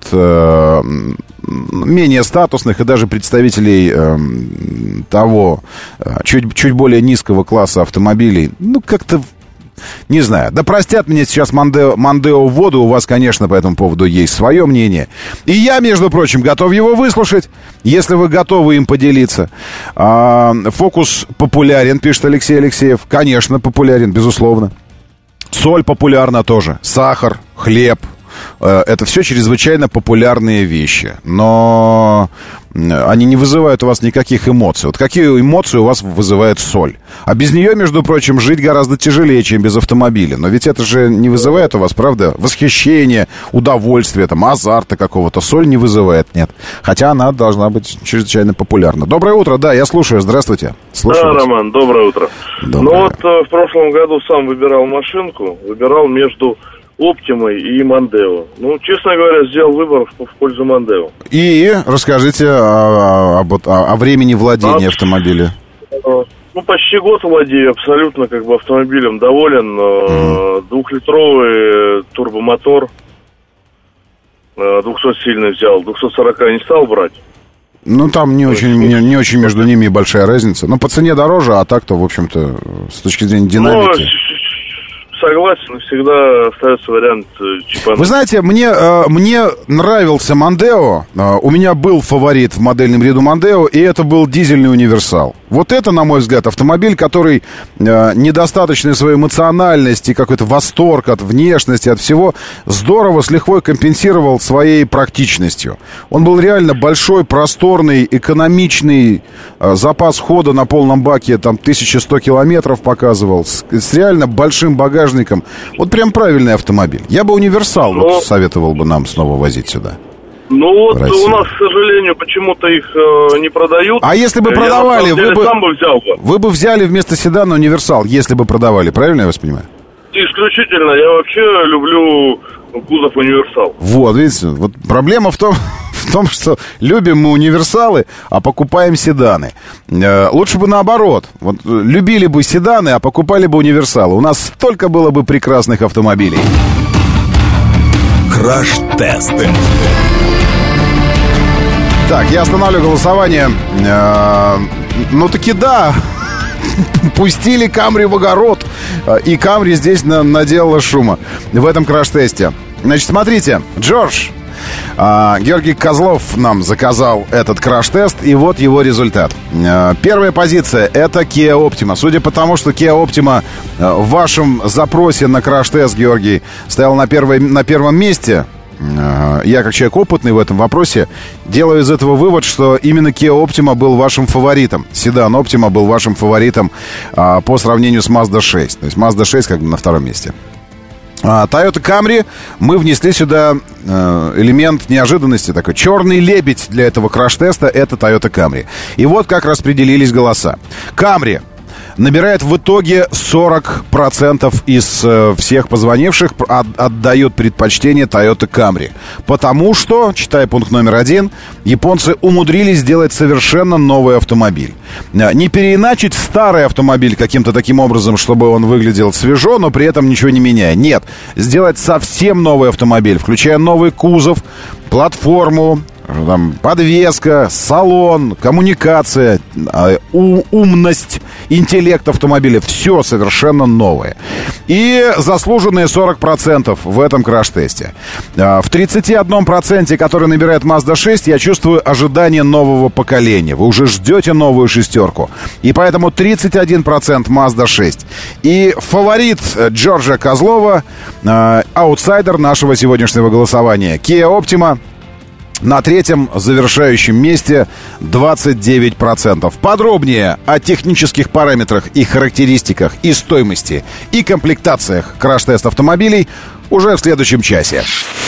менее статусных и даже представителей того чуть более низкого класса автомобилей. Ну, как-то... Не знаю, да простят меня сейчас Mondeo в воду. У вас, конечно, по этому поводу есть свое мнение. И я, между прочим, готов его выслушать, если вы готовы им поделиться. Фокус популярен, пишет Алексей Алексеев. Конечно, популярен, безусловно. Соль популярна тоже. Сахар, хлеб. Это все чрезвычайно популярные вещи. Но они не вызывают у вас никаких эмоций. Вот какие эмоции у вас вызывает соль? А без нее, между прочим, жить гораздо тяжелее, чем без автомобиля. Но ведь это же не вызывает у вас, правда, восхищения, удовольствия, там, азарта какого-то. Соль не вызывает, нет. Хотя она должна быть чрезвычайно популярна. Доброе утро, да, я слушаю, здравствуйте. Слушаю да, вас. Роман, доброе утро. Доброе. Ну вот в прошлом году сам выбирал машинку, выбирал между Optima и Mondeo. Ну, честно говоря, сделал выбор в пользу Mondeo. И расскажите о времени владения автомобиля. Ну, почти год владею, абсолютно как бы автомобилем доволен. Двухлитровый турбомотор, 200-сильный взял, 240 не стал брать. Ну, там не очень между ними большая разница. Но по цене дороже, а так-то, в общем-то, с точки зрения динамики... Согласен, всегда остается вариант чипа. Вы знаете, мне нравился Mondeo. У меня был фаворит в модельном ряду Mondeo, и это был дизельный универсал. Вот это, на мой взгляд, автомобиль, который недостаточной своей эмоциональности, какой-то восторг от внешности, от всего, здорово, с лихвой компенсировал своей практичностью. Он был реально большой, просторный, экономичный, запас хода на полном баке, там, 1100 километров показывал, с реально большим багажником. Вот прям правильный автомобиль. Я бы универсал вот советовал бы нам снова возить сюда. Ну вот у нас, к сожалению, почему-то их не продают. А если бы продавали, вы бы взяли вместо седана универсал, если бы продавали, правильно я вас понимаю? Исключительно. Я вообще люблю кузов универсал. Вот, видите, вот проблема в том, что любим мы универсалы, а покупаем седаны. Лучше бы наоборот. Вот, любили бы седаны, а покупали бы универсалы. У нас столько было бы прекрасных автомобилей. Краш-тесты. Так, я останавливаю голосование. Ну таки да. Пустили Camry в огород. И Camry здесь наделала шума в этом краш-тесте. Значит, смотрите, Джордж, Георгий Козлов нам заказал этот краш-тест, и вот его результат. Первая позиция — это Kia Optima. Судя по тому, что Kia Optima в вашем запросе на краш-тест, Георгий, стоял на первом месте, я, как человек опытный в этом вопросе, делаю из этого вывод, что именно Kia Optima был вашим фаворитом. Седан Optima был вашим фаворитом по сравнению с Mazda 6. То есть Mazda 6 как бы на втором месте. Toyota Camry, мы внесли сюда элемент неожиданности, такой черный лебедь для этого краш-теста — это Toyota Camry. И вот как распределились голоса. Camry набирает в итоге 40% из всех позвонивших отдают предпочтение Toyota Camry. Потому что, читая пункт номер 1, японцы умудрились сделать совершенно новый автомобиль. Не переиначить старый автомобиль каким-то таким образом, чтобы он выглядел свежо, но при этом ничего не меняя. Нет, сделать совсем новый автомобиль, включая новый кузов, платформу, Там подвеска, салон, коммуникация, умность, интеллект автомобиля. Все совершенно новое. И заслуженные 40% в этом краш-тесте. В 31%, который набирает Mazda 6, я чувствую ожидание нового поколения. Вы уже ждете новую шестерку. И поэтому 31% Mazda 6. И фаворит Джорджа Козлова, аутсайдер нашего сегодняшнего голосования, Kia Optima. На третьем завершающем месте 29%. Подробнее о технических параметрах и характеристиках, и стоимости, и комплектациях краш-тест автомобилей уже в следующем часе.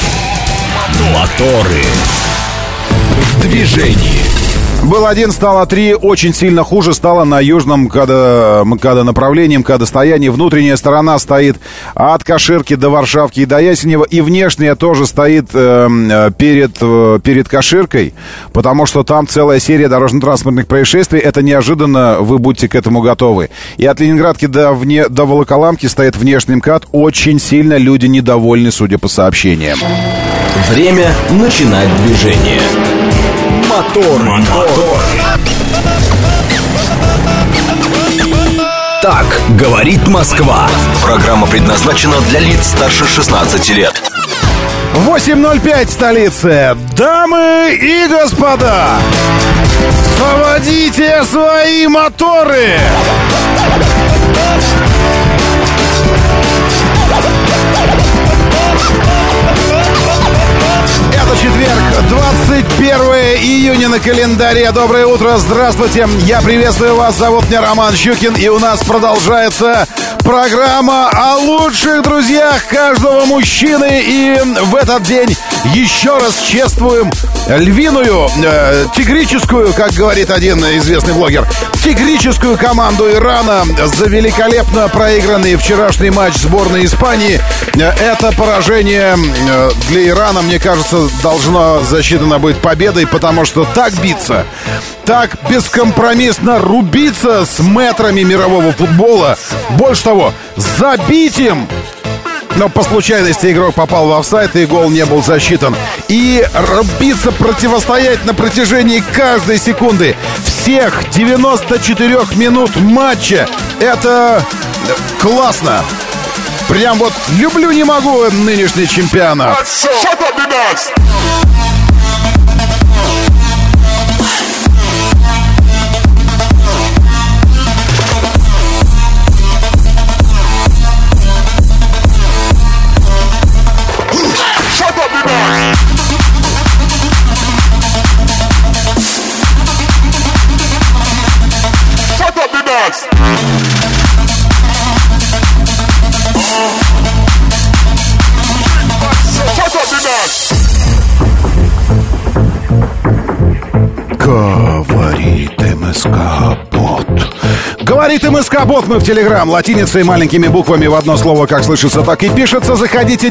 Моторы в движении. Был 1, стало 3. Очень сильно хуже стало на южном МКАДа направлении, МКАДостоянии. Внутренняя сторона стоит от Каширки до Варшавки и до Ясенева. И внешняя тоже стоит перед Каширкой, потому что там целая серия дорожно-транспортных происшествий. Это неожиданно, вы будьте к этому готовы. И от Ленинградки до Волоколамки стоит внешний МКАД. Очень сильно люди недовольны, судя по сообщениям. Время начинать движение. Мотор. Так говорит Москва. Программа предназначена для лиц старше 16 лет. 8:05 столицы. Дамы и господа, заводите свои моторы. Это четверг, 21 июня на календаре. Доброе утро, здравствуйте. Я приветствую вас, зовут меня Роман Щукин. И у нас продолжается программа о лучших друзьях каждого мужчины. И в этот день еще раз чествуем львиную, тигрическую, как говорит один известный блогер, тигрическую команду Ирана за великолепно проигранный вчерашний матч сборной Испании. Это поражение для Ирана, мне кажется, должно засчитано быть победой, потому что так биться, так бескомпромиссно рубиться с мэтрами мирового футбола, больше того, забить им. Но по случайности игрок попал в офсайд, и гол не был засчитан. И рубиться, противостоять на протяжении каждой секунды всех 94 минут матча. Это классно. Прям вот люблю, не могу нынешний чемпионат. Говорит МСК-бот. Говорит МСК-бот. Мы в Телеграм. Латиницей, маленькими буквами в одно слово, как слышится, так и пишется. Заходите.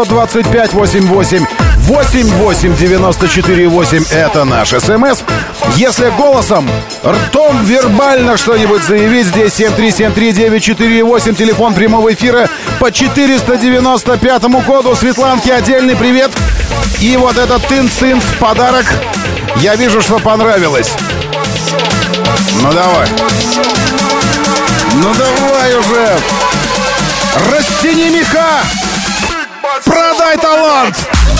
925-88-88-94-8. Это наш СМС. Если голосом, ртом, вербально что-нибудь заявить, здесь 7373948. Телефон прямого эфира по 495-му коду. Светланке отдельный привет. И вот этот тын-цын в подарок. Я вижу, что понравилось. Ну давай. Ну давай уже. Растяни меха. Продай талант.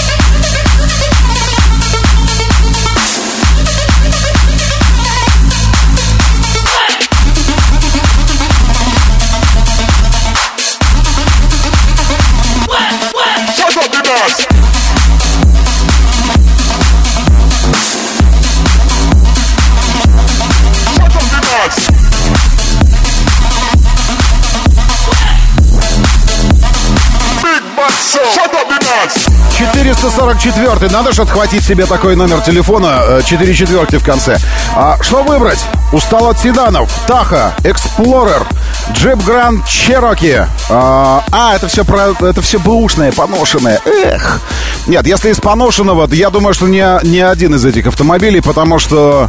Shut up the nuts! 444. Надо же отхватить себе такой номер телефона. 4 четверки в конце. Что выбрать? Устал от седанов. Таха, Эксплорер, Джип Гранд Чероки. Это все бэушное, поношенное. Эх. Нет, если из поношенного, я думаю, что не один из этих автомобилей, потому что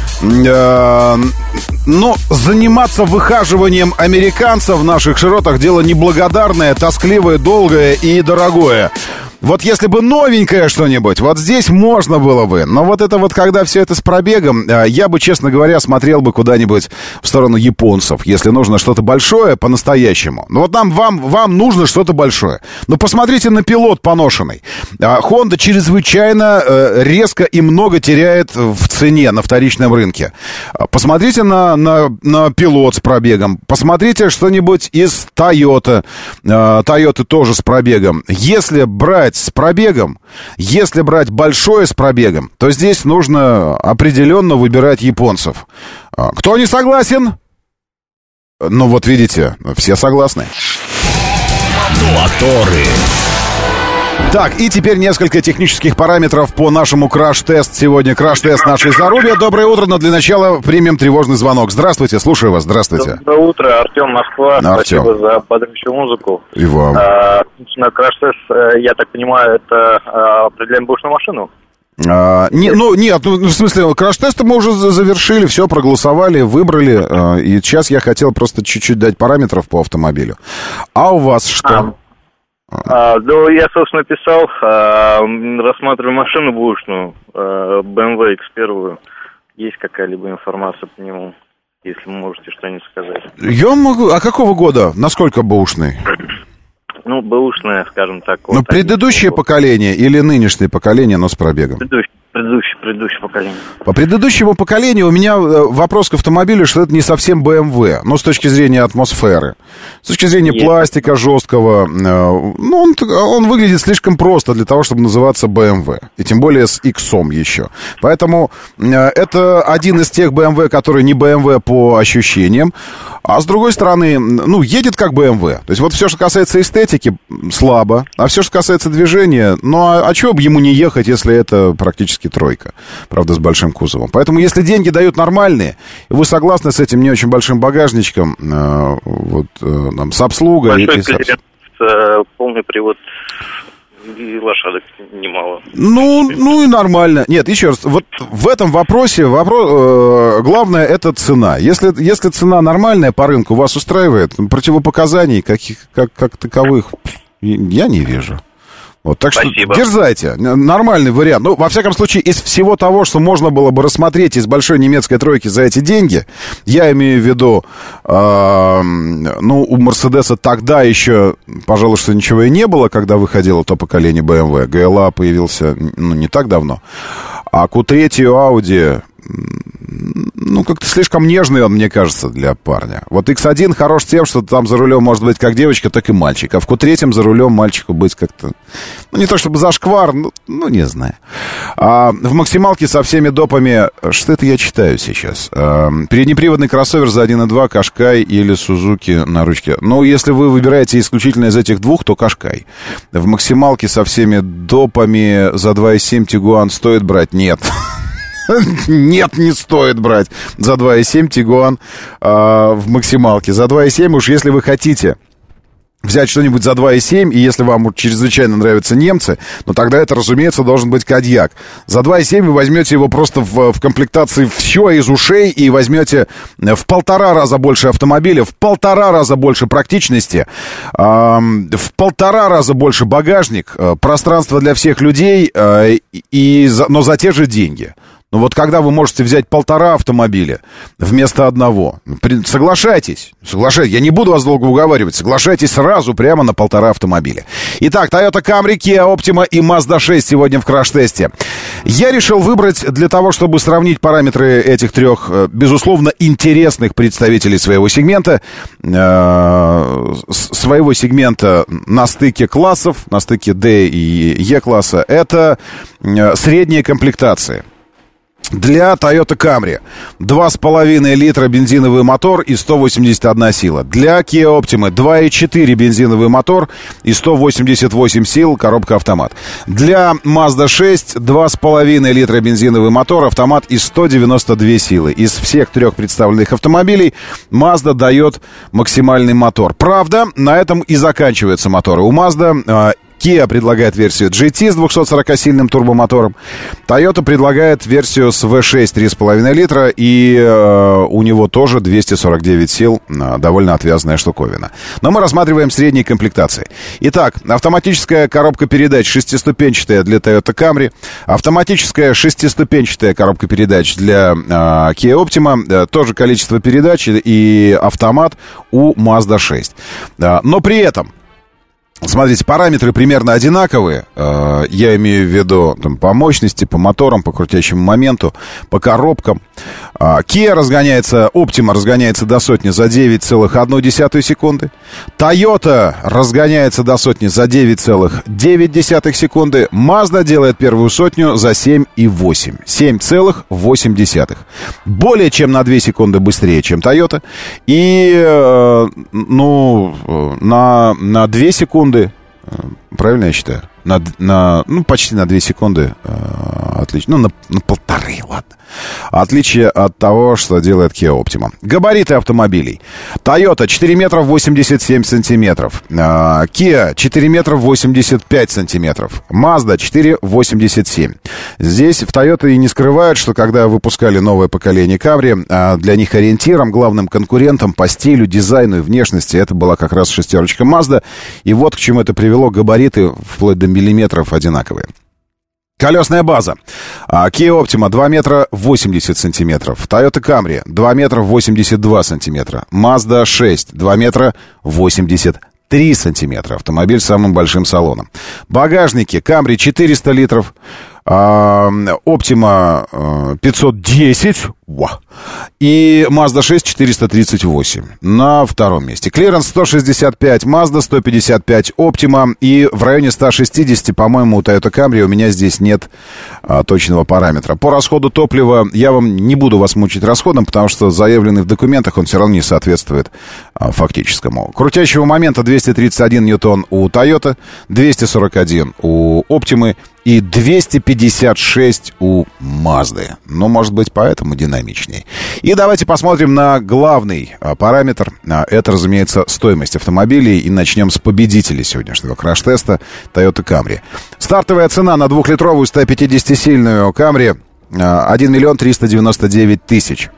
заниматься выхаживанием американцев в наших широтах дело неблагодарное, тоскливое, долгое и дорогое. Вот если бы новенькое что-нибудь, вот здесь можно было бы. Но вот это вот, когда все это с пробегом, я бы, честно говоря, смотрел бы куда-нибудь в сторону японцев, если нужно что-то большое по-настоящему. Ну вот вам нужно что-то большое. Ну посмотрите на пилот поношенный. Honda чрезвычайно резко и много теряет в цене на вторичном рынке. Посмотрите на пилот с пробегом. Посмотрите что-нибудь из Toyota. Toyota тоже с пробегом. Если брать с пробегом, если брать большое с пробегом, то здесь нужно определенно выбирать японцев. Кто не согласен? Ну вот видите, все согласны. Моторы. Так, и теперь несколько технических параметров по нашему краш-тест. Сегодня краш-тест нашей Зарубе. Доброе утро, но для начала примем тревожный звонок. Здравствуйте, слушаю вас, здравствуйте. Доброе утро, Артем, Москва. Артем. Спасибо за бодрящую музыку. И вам. На краш-тест, я так понимаю, это определяем бэушную машину? Нет, в смысле, краш-тест мы уже завершили, все проголосовали, выбрали. И сейчас я хотел просто чуть-чуть дать параметров по автомобилю. А у вас что? Да, я, собственно, писал, рассматриваю машину бэушную, BMW X1. Есть какая-либо информация по нему, если вы можете что-нибудь сказать? Я могу. А какого года? Насколько бэушный? Ну, бэушная, скажем так. Ну, предыдущее поколение или нынешнее поколение, но с пробегом? Предыдущее поколение. По предыдущему поколению у меня вопрос к автомобилю, что это не совсем BMW, но с точки зрения атмосферы. С точки зрения пластика жесткого, ну, он выглядит слишком просто для того, чтобы называться BMW. И тем более с X-ом еще. Поэтому это один из тех BMW, который не BMW по ощущениям. А с другой стороны, ну, едет как BMW. То есть вот все, что касается эстетики, слабо. А все, что касается движения, ну, а чего бы ему не ехать, если это практически тройка. Правда, с большим кузовом. Поэтому, если деньги дают нормальные, и вы согласны с этим не очень большим багажничком, там, с обслугой... Большой клиент, полный привод и лошадок немало. Ну и нормально. Нет, еще раз, вот в этом вопросе главное это цена. Если цена нормальная по рынку, вас устраивает, противопоказаний как таковых я не вижу. Вот, так Спасибо. Что дерзайте, нормальный вариант. Ну, во всяком случае, из всего того, что можно было бы рассмотреть из большой немецкой тройки за эти деньги, я имею в виду, у Мерседеса тогда еще, пожалуй, что ничего и не было, когда выходило то поколение BMW. GLA появился, не так давно. А Q3 Audi... Ну, как-то слишком нежный он, мне кажется, для парня. Вот X1 хорош тем, что там за рулем может быть как девочка, так и мальчик. А в Q3 за рулем мальчику быть как-то... Ну, не то чтобы зашквар, ну не знаю. А в максималке со всеми допами... Что это я читаю сейчас? Переднеприводный кроссовер за 1.2, Qashqai или Suzuki на ручке. Ну, если вы выбираете исключительно из этих двух, то Qashqai. В максималке со всеми допами за 2.7 Tiguan стоит брать? Нет. Нет, не стоит брать за 2.7 Tiguan в максималке. За 2.7 уж если вы хотите взять что-нибудь за 2.7, и если вам чрезвычайно нравятся немцы, ну тогда это, разумеется, должен быть Кодиак. За 2.7 вы возьмете его просто в комплектации все из ушей и возьмете в 1,5 раза больше автомобиля, в 1,5 раза больше практичности, в 1,5 раза больше багажник, пространство для всех людей, но за те же деньги. Ну вот когда вы можете взять 1,5 автомобиля вместо одного, соглашайтесь, я не буду вас долго уговаривать, соглашайтесь сразу прямо на 1,5 автомобиля. Итак, Toyota Camry, Kia Optima и Mazda 6 сегодня в краш-тесте. Я решил выбрать для того, чтобы сравнить параметры этих трех, безусловно, интересных представителей своего сегмента на стыке классов, на стыке D и E класса, это средние комплектации. Для Toyota Camry 2,5 литра бензиновый мотор и 181 сила. Для Kia Optima 2,4 бензиновый мотор и 188 сил, коробка автомат. Для Mazda 6 2,5 литра бензиновый мотор, автомат и 192 силы. Из всех трех представленных автомобилей Mazda дает максимальный мотор. Правда, на этом и заканчиваются моторы. У Mazda Kia предлагает версию GT с 240-сильным турбомотором. Toyota предлагает версию с V6 3,5 литра, и у него тоже 249 сил, довольно отвязная штуковина. Но мы рассматриваем средние комплектации. Итак, автоматическая коробка передач шестиступенчатая для Toyota Camry, автоматическая шестиступенчатая коробка передач для Kia Optima, тоже количество передач и автомат у Mazda 6. Но при этом, смотрите, параметры примерно одинаковые. Я имею в виду там, по мощности, по моторам, по крутящему моменту, по коробкам. Kia Optima разгоняется до сотни за 9,1 секунды. Toyota разгоняется до сотни за 9,9 секунды. Mazda делает первую сотню за 7,8. 7,8. Более чем на 2 секунды быстрее, чем Toyota. И, на 2 секунды, правильно я считаю? Почти на 2 секунды отлично. На 1,5, ладно. Отличие от того, что делает Kia Optima. Габариты автомобилей. Toyota 4 метра 87 сантиметров. Kia 4 метра 85 сантиметров. Mazda 4,87. Здесь в Toyota и не скрывают, что когда выпускали новое поколение Camry, для них ориентиром, главным конкурентом по стилю, дизайну и внешности это была как раз шестерочка Mazda. И вот к чему это привело. Габариты вплоть до миллиметров одинаковые. Колесная база. Kia Optima 2 метра 80 сантиметров. Toyota Camry 2 метра 82 сантиметра. Mazda 6 2 метра 83 сантиметра. Автомобиль с самым большим салоном. Багажники. Camry 400 литров. Optima 510. И Mazda 6 438 на втором месте. Клиренс 165 Mazda, 155 Optima. И в районе 160, по-моему, у Toyota Camry. У меня здесь нет точного параметра. По расходу топлива я вам не буду вас мучить расходом, потому что заявленный в документах он все равно не соответствует фактическому. Крутящего момента 231 ньютон у Toyota, 241 у Optima и 256 у Mazda. Ну, может быть, поэтому динамичнее. И давайте посмотрим на главный параметр. Это, разумеется, стоимость автомобилей. И начнем с победителей сегодняшнего краш-теста Toyota Camry. Стартовая цена на 2-литровую 150-сильную Camry 1 миллион 399 тысяч.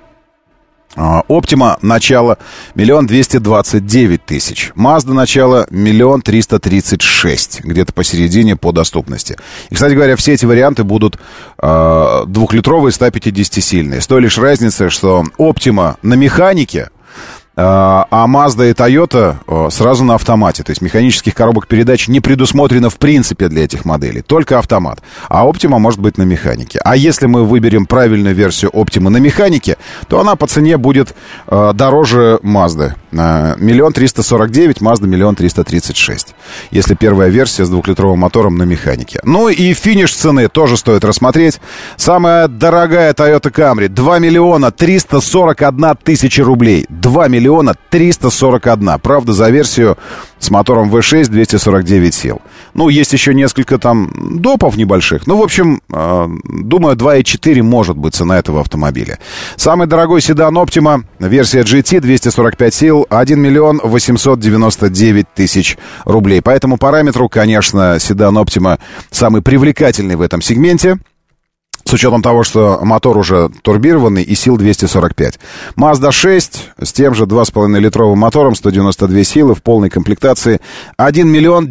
Optima начало 1 229 000. Mazda начало 1 336 000. Где-то посередине по доступности. И, кстати говоря, все эти варианты будут 2-литровые 150-сильные. С той лишь разницей, что Optima на механике, а Mazda и Toyota сразу на автомате. То есть механических коробок передач не предусмотрено в принципе для этих моделей. Только автомат. А Optima может быть на механике. А если мы выберем правильную версию Optima на механике, то она по цене будет дороже Mazda. 1 349 000, Mazda 1 336 000. Если первая версия с 2-литровым мотором на механике. Ну и финиш цены тоже стоит рассмотреть. Самая дорогая Toyota Camry 2 миллиона 341 тысяча рублей. 2 миллиона 341. Правда, за версию с мотором V6 249 сил. Ну, есть еще несколько там допов небольших. Ну, в общем, думаю, 2,4 может быть цена этого автомобиля. Самый дорогой седан Optima, версия GT, 245 сил, 1 миллион 899 тысяч рублей. По этому параметру, конечно, седан Optima самый привлекательный в этом сегменте. С учетом того, что мотор уже турбированный и сил 245. Mazda 6 с тем же 2,5-литровым мотором, 192 силы в полной комплектации, 1 миллион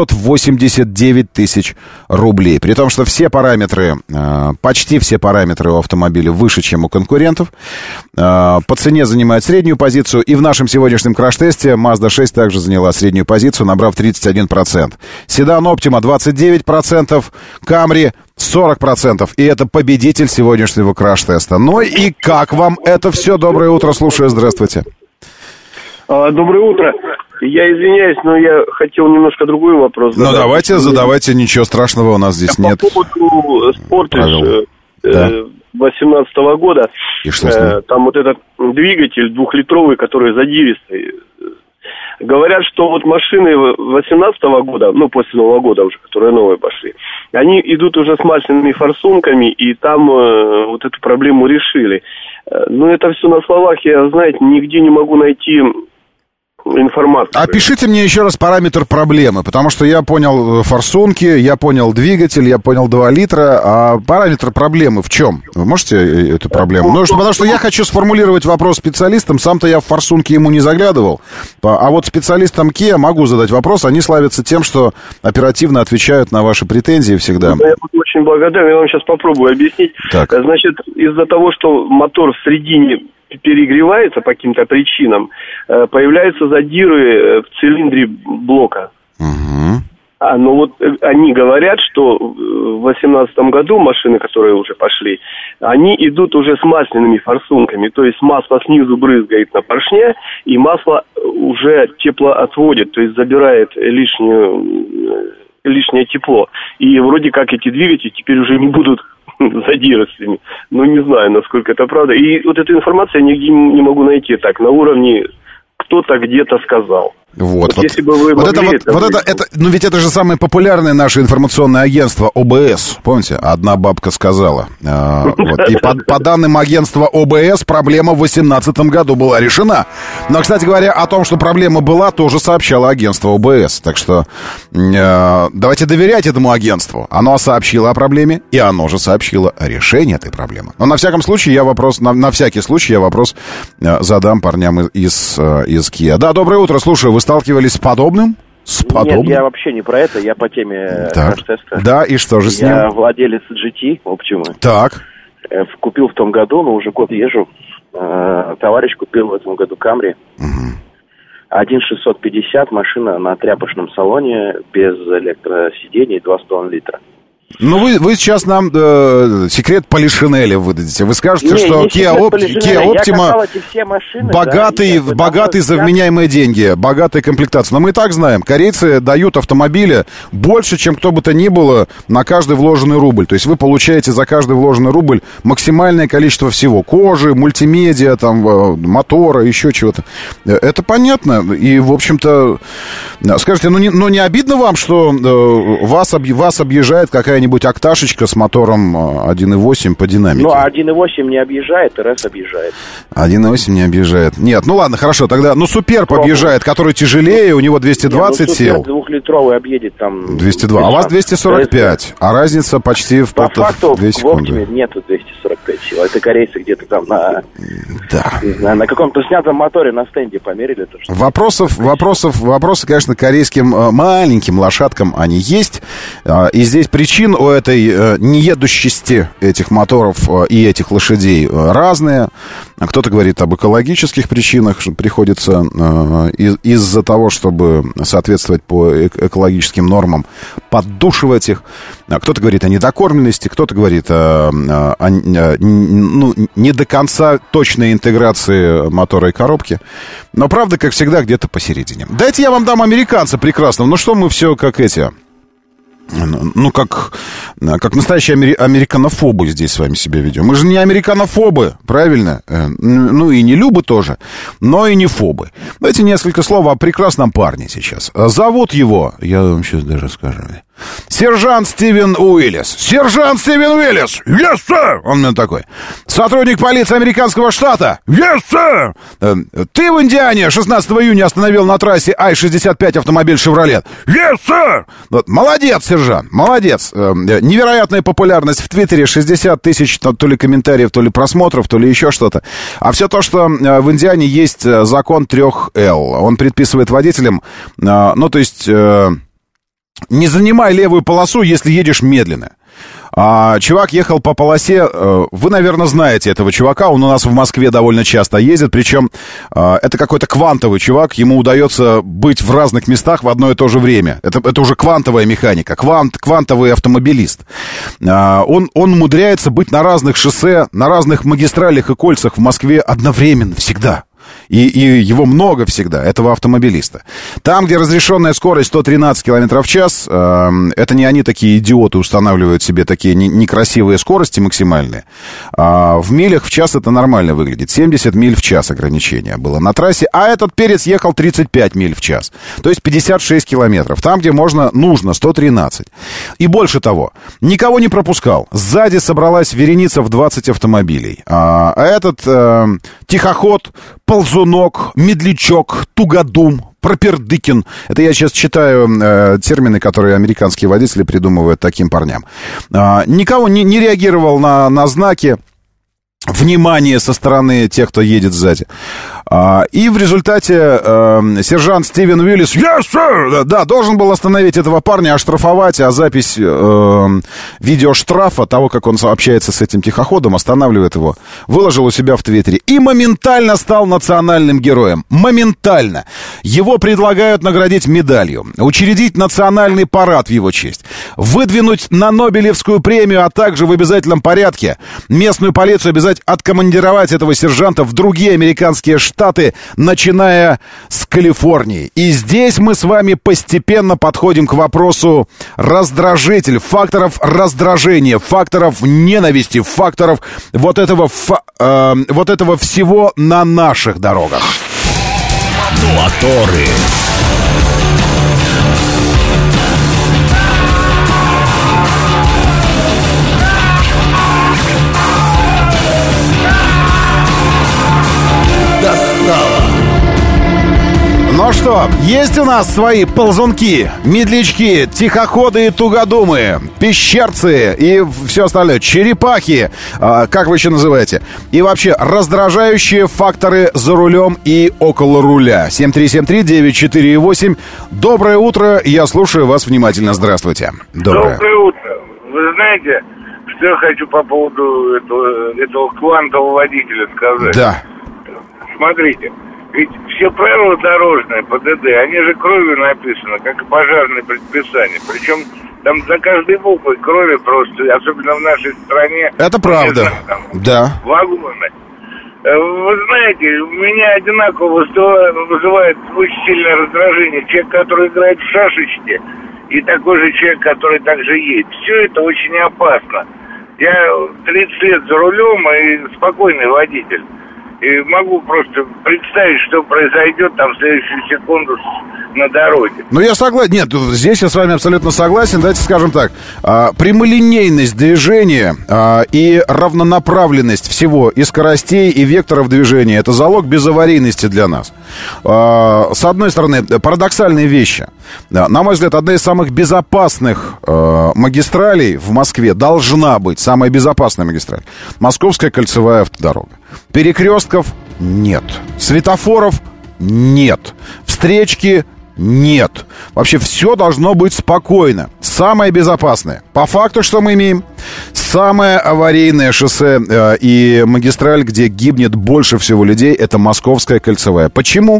989 тысяч рублей. При том, что все параметры, почти все параметры у автомобиля выше, чем у конкурентов. По цене занимает среднюю позицию. И в нашем сегодняшнем краш-тесте Mazda 6 также заняла среднюю позицию, набрав 31%. Седан Optima 29%, Camry 40%. И это победитель сегодняшнего краш-теста. Ну и как вам это все? Доброе утро, слушаю, здравствуйте. Доброе утро. Я извиняюсь, но я хотел немножко другой вопрос задать. Ну давайте, задавайте, ничего страшного у нас здесь нет. По поводу Sportage 2018 года. И что с ним? Там вот этот двигатель 2-литровый, который задиристый. Говорят, что вот машины 2018 года, ну, после Нового года уже, которые новые пошли, они идут уже с масляными форсунками, и там вот эту проблему решили. Но это все на словах, я, знаете, нигде не могу найти информацию. Опишите мне еще раз параметр проблемы, потому что я понял форсунки, я понял двигатель, я понял 2 литра, а параметр проблемы в чем? Вы можете эту проблему? Ну, потому что я хочу сформулировать вопрос специалистам, сам-то я в форсунки ему не заглядывал, а вот специалистам Kia могу задать вопрос, они славятся тем, что оперативно отвечают на ваши претензии всегда. Я буду очень благодарен, я вам сейчас попробую объяснить. Так. Значит, из-за того, что мотор в середине перегревается по каким-то причинам, появляются задиры в цилиндре блока. Угу. Но вот они говорят, что в 2018 году машины, которые уже пошли, они идут уже с масляными форсунками. То есть масло снизу брызгает на поршне, и масло уже тепло отводит, то есть забирает лишнее тепло. И вроде как эти двигатели теперь уже не будут задиростями. Ну, не знаю, насколько это правда. И вот эту информацию я нигде не могу найти так, на уровне кто-то где-то сказал. Вот если бы вы могли ну ведь это же самое популярное наше информационное агентство ОБС. Помните? Одна бабка сказала. И по данным агентства ОБС проблема в 2018 году была решена. Но, кстати говоря, о том, что проблема была, тоже сообщало агентство ОБС. Так что давайте доверять этому агентству. Оно сообщило о проблеме, и оно же сообщило о решении этой проблемы. Но на всяком случае я вопрос, на всякий случай я вопрос задам парням из Kia. Да, доброе утро, слушаю. Вы сталкивались с подобным? Нет, я вообще не про это, я по теме краш-теста. Да, и что же с ним? Я владелец GT, Optima. Так. Купил в том году, но уже год езжу. Товарищ купил в этом году Camry. 1.650, машина на тряпочном салоне, без электросидений, 2,5 литра. Ну, вы сейчас нам секрет Полишинеля выдадите. Вы скажете, что Kia Optima богатый за вменяемые деньги, богатая комплектация. Но мы и так знаем, корейцы дают автомобили больше, чем кто бы то ни было, на каждый вложенный рубль. То есть вы получаете за каждый вложенный рубль максимальное количество всего. Кожи, мультимедиа, там, мотора, еще чего-то. Это понятно. И, в общем-то, скажите, ну не обидно вам, что вас объезжает какая-нибудь окташечка с мотором 1.8 по динамике? Ну, 1.8 не объезжает, РС объезжает. 1.8 не объезжает. Нет, ну ладно, хорошо, тогда, Суперб объезжает, который тяжелее, у него 220 сил. Супер 2-литровый объедет там... 202, а у вас 245, а разница почти в 2 секунды. В Optima нету 245 сил, это корейцы где-то там на каком-то снятом моторе на стенде померили. Вопросы, конечно, корейским маленьким лошадкам они есть, и здесь причин у этой неедущести этих моторов и этих лошадей разные. Кто-то говорит об экологических причинах, что приходится из-за того, чтобы соответствовать по экологическим нормам, поддушивать их. Кто-то говорит о недокормленности, кто-то говорит о не до конца точной интеграции мотора и коробки. Но правда, как всегда, где-то посередине. Дайте я вам дам американца прекрасного. Ну что мы все как эти... Ну, как настоящие американофобы здесь с вами себя ведем. Мы же не американофобы, правильно? Ну, и не любы тоже, но и не фобы. Давайте несколько слов о прекрасном парне сейчас. Зовут его, я вам сейчас даже скажу, сержант Стивен Уиллис. Сержант Стивен Уиллис! Yes, sir! Он у меня такой. Сотрудник полиции американского штата. Yes, sir! Ты в Индиане 16 июня остановил на трассе I-65 автомобиль «Шевролет». Yes, sir! Молодец, сержант, молодец. Невероятная популярность в Твиттере, 60 тысяч то ли комментариев, то ли просмотров, то ли еще что-то. А все то, что в Индиане есть закон 3L. Он предписывает водителям, ну, то есть... Не занимай левую полосу, если едешь медленно. Чувак ехал по полосе, вы, наверное, знаете этого чувака, он у нас в Москве довольно часто ездит, причем это какой-то квантовый чувак, ему удается быть в разных местах в одно и то же время. Это уже квантовая механика, квантовый автомобилист. Он умудряется быть на разных шоссе, на разных магистралях и кольцах в Москве одновременно, всегда. И его много всегда, этого автомобилиста. Там, где разрешенная скорость 113 км в час, это не они такие идиоты устанавливают себе такие некрасивые скорости максимальные. В милях в час это нормально выглядит. 70 миль в час ограничение было на трассе, а этот перец ехал 35 миль в час. То есть 56 километров. Там, где нужно 113. И больше того, никого не пропускал. Сзади собралась вереница в 20 автомобилей. А этот тихоход, ползун, ползунок, медлячок, тугодум, пропердыкин. Это я сейчас читаю термины, которые американские водители придумывают таким парням. Никого не реагировал на знаки внимание со стороны тех, кто едет сзади. И в результате сержант Стивен Уиллис, yes, sir! Да, должен был остановить этого парня, оштрафовать, а запись видеоштрафа, того, как он общается с этим тихоходом, останавливает его, выложил у себя в Твиттере. И моментально стал национальным героем. Моментально. Его предлагают наградить медалью, учредить национальный парад в его честь, выдвинуть на Нобелевскую премию, а также в обязательном порядке местную полицию обязать откомандировать этого сержанта в другие американские штаты, начиная с Калифорнии. И здесь мы с вами постепенно подходим к вопросу раздражитель, факторов раздражения, факторов ненависти, факторов вот этого всего на наших дорогах. Моторы. Ну что, есть у нас свои ползунки, медлячки, тихоходы и тугодумы, пещерцы и все остальное, черепахи, как вы еще называете, и вообще раздражающие факторы за рулем и около руля. 7373948. Доброе утро, я слушаю вас внимательно. Здравствуйте. Доброе утро. Вы знаете, что я хочу по поводу этого квантового водителя сказать? Да. Смотрите. Ведь все правила дорожные, ПДД, они же кровью написаны, как и пожарные предписания. Причем там за каждой буквой крови просто, особенно в нашей стране. Это правда, знаю, там, да. Вагоны. Вы знаете, у меня одинаково вызывает очень сильное раздражение человек, который играет в шашечки, и такой же человек, который также едет. Все это очень опасно. Я 30 лет за рулем и спокойный водитель. И могу просто представить, что произойдет там в следующую секунду на дороге. Ну, я согласен. Нет, здесь я с вами абсолютно согласен. Давайте скажем так. Прямолинейность движения и равнонаправленность всего и скоростей, и векторов движения — это залог безаварийности для нас. С одной стороны, парадоксальные вещи. На мой взгляд, одна из самых безопасных магистралей в Москве должна быть, самая безопасная магистраль — Московская кольцевая автодорога. Перекрестков нет. Светофоров нет. Встречки нет. Вообще все должно быть спокойно. Самое безопасное. По факту, что мы имеем? Самое аварийное шоссе и магистраль, где гибнет больше всего людей, это Московская кольцевая. Почему?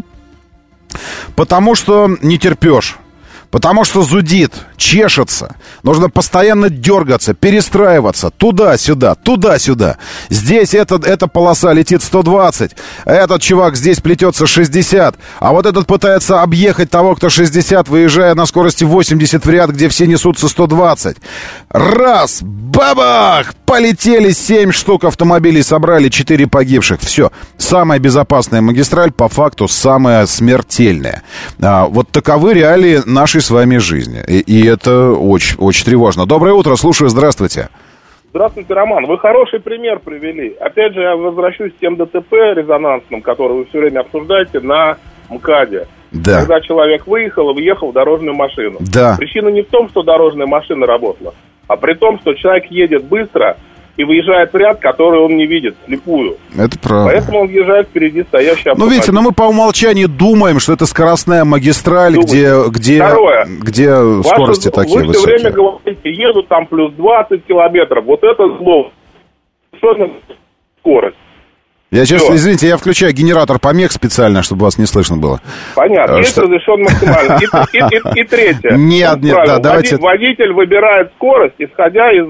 Потому что не терпешь. Потому что зудит, чешется. Нужно постоянно дергаться, перестраиваться. Туда-сюда, туда-сюда. Здесь эта полоса летит 120. Этот чувак здесь плетется 60. А вот этот пытается объехать того, кто 60, выезжая на скорости 80 в ряд, где все несутся 120. Раз, бабах! Полетели 7 штук автомобилей, собрали 4 погибших. Все. Самая безопасная магистраль, по факту, самая смертельная. Вот таковы реалии нашей с вами жизни. И это очень, очень тревожно. Доброе утро, слушаю, здравствуйте. Здравствуйте, Роман. Вы хороший пример привели. Опять же, я возвращусь к тем ДТП резонансным, которые вы все время обсуждаете на МКАДе. Да. Когда человек выехал и въехал в дорожную машину. Да. Причина не в том, что дорожная машина работала, а при том, что человек едет быстро и выезжает в ряд, который он не видит, слепую. Это правда. Поэтому он въезжает впереди стоящий автомобиль. Ну, видите, мы по умолчанию думаем, что это скоростная магистраль, где скорости такие вы высокие. Вы все время говорите, едут там плюс 20 километров. Вот это зло. Что скорость? Я сейчас, извините, я включаю генератор помех специально, чтобы вас не слышно было. Понятно, есть разрешен максимально. И третье. Нет, да, давайте. Водитель выбирает скорость, исходя из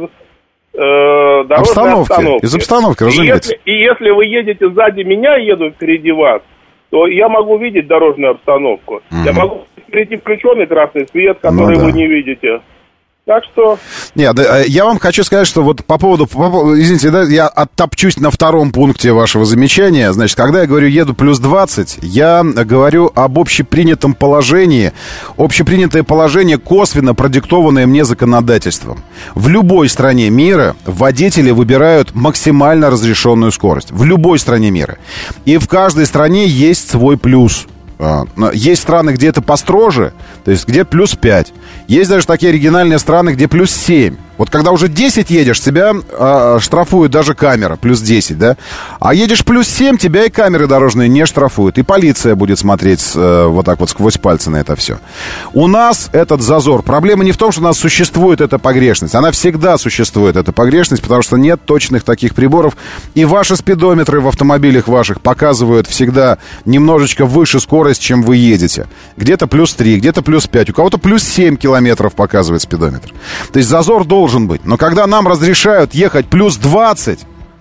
дорожной обстановки. Из обстановки, разумеется. И если вы едете сзади меня, еду впереди вас, то я могу видеть дорожную обстановку. Я могу перейти включенный красный свет, который вы не видите. Так что... Нет, я вам хочу сказать, что вот по поводу... Извините, да, я оттопчусь на втором пункте вашего замечания. Значит, когда я говорю «еду плюс 20», я говорю об общепринятом положении. Общепринятое положение, косвенно продиктованное мне законодательством. В любой стране мира водители выбирают максимально разрешенную скорость. В любой стране мира. И в каждой стране есть свой плюс. Есть страны, где это построже, то есть где плюс 5. Есть даже такие оригинальные страны, где плюс 7. Вот когда уже 10 едешь, тебя штрафует даже камера, плюс 10, да? А едешь плюс 7, тебя и камеры дорожные не штрафуют. И полиция будет смотреть вот так вот сквозь пальцы на это все. У нас этот зазор. Проблема не в том, что у нас существует эта погрешность. Она всегда существует, эта погрешность, потому что нет точных таких приборов. И ваши спидометры в автомобилях ваших показывают всегда немножечко выше скорость, чем вы едете. Где-то плюс 3, где-то плюс 5. У кого-то плюс 7 километров показывает спидометр. То есть зазор должен быть. Но когда нам разрешают ехать плюс 20,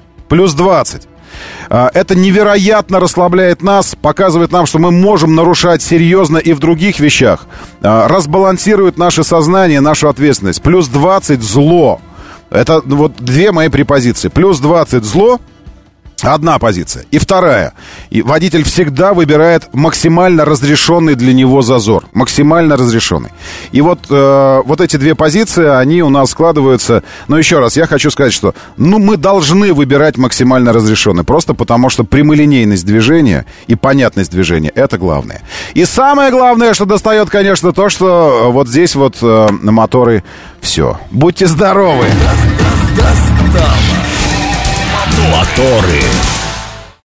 это невероятно расслабляет нас, показывает нам, что мы можем нарушать серьезно и в других вещах. Разбалансирует наше сознание, нашу ответственность. Плюс 20 зло. Это вот две мои препозиции. Плюс 20 зло. Одна позиция. И вторая. И водитель всегда выбирает максимально разрешенный для него зазор. Максимально разрешенный. И вот эти две позиции, они у нас складываются. Но еще раз, я хочу сказать, что мы должны выбирать максимально разрешенный. Просто потому, что прямолинейность движения и понятность движения — это главное. И самое главное, что достает, конечно, то, что вот здесь вот моторы. Все. Будьте здоровы. Моторы.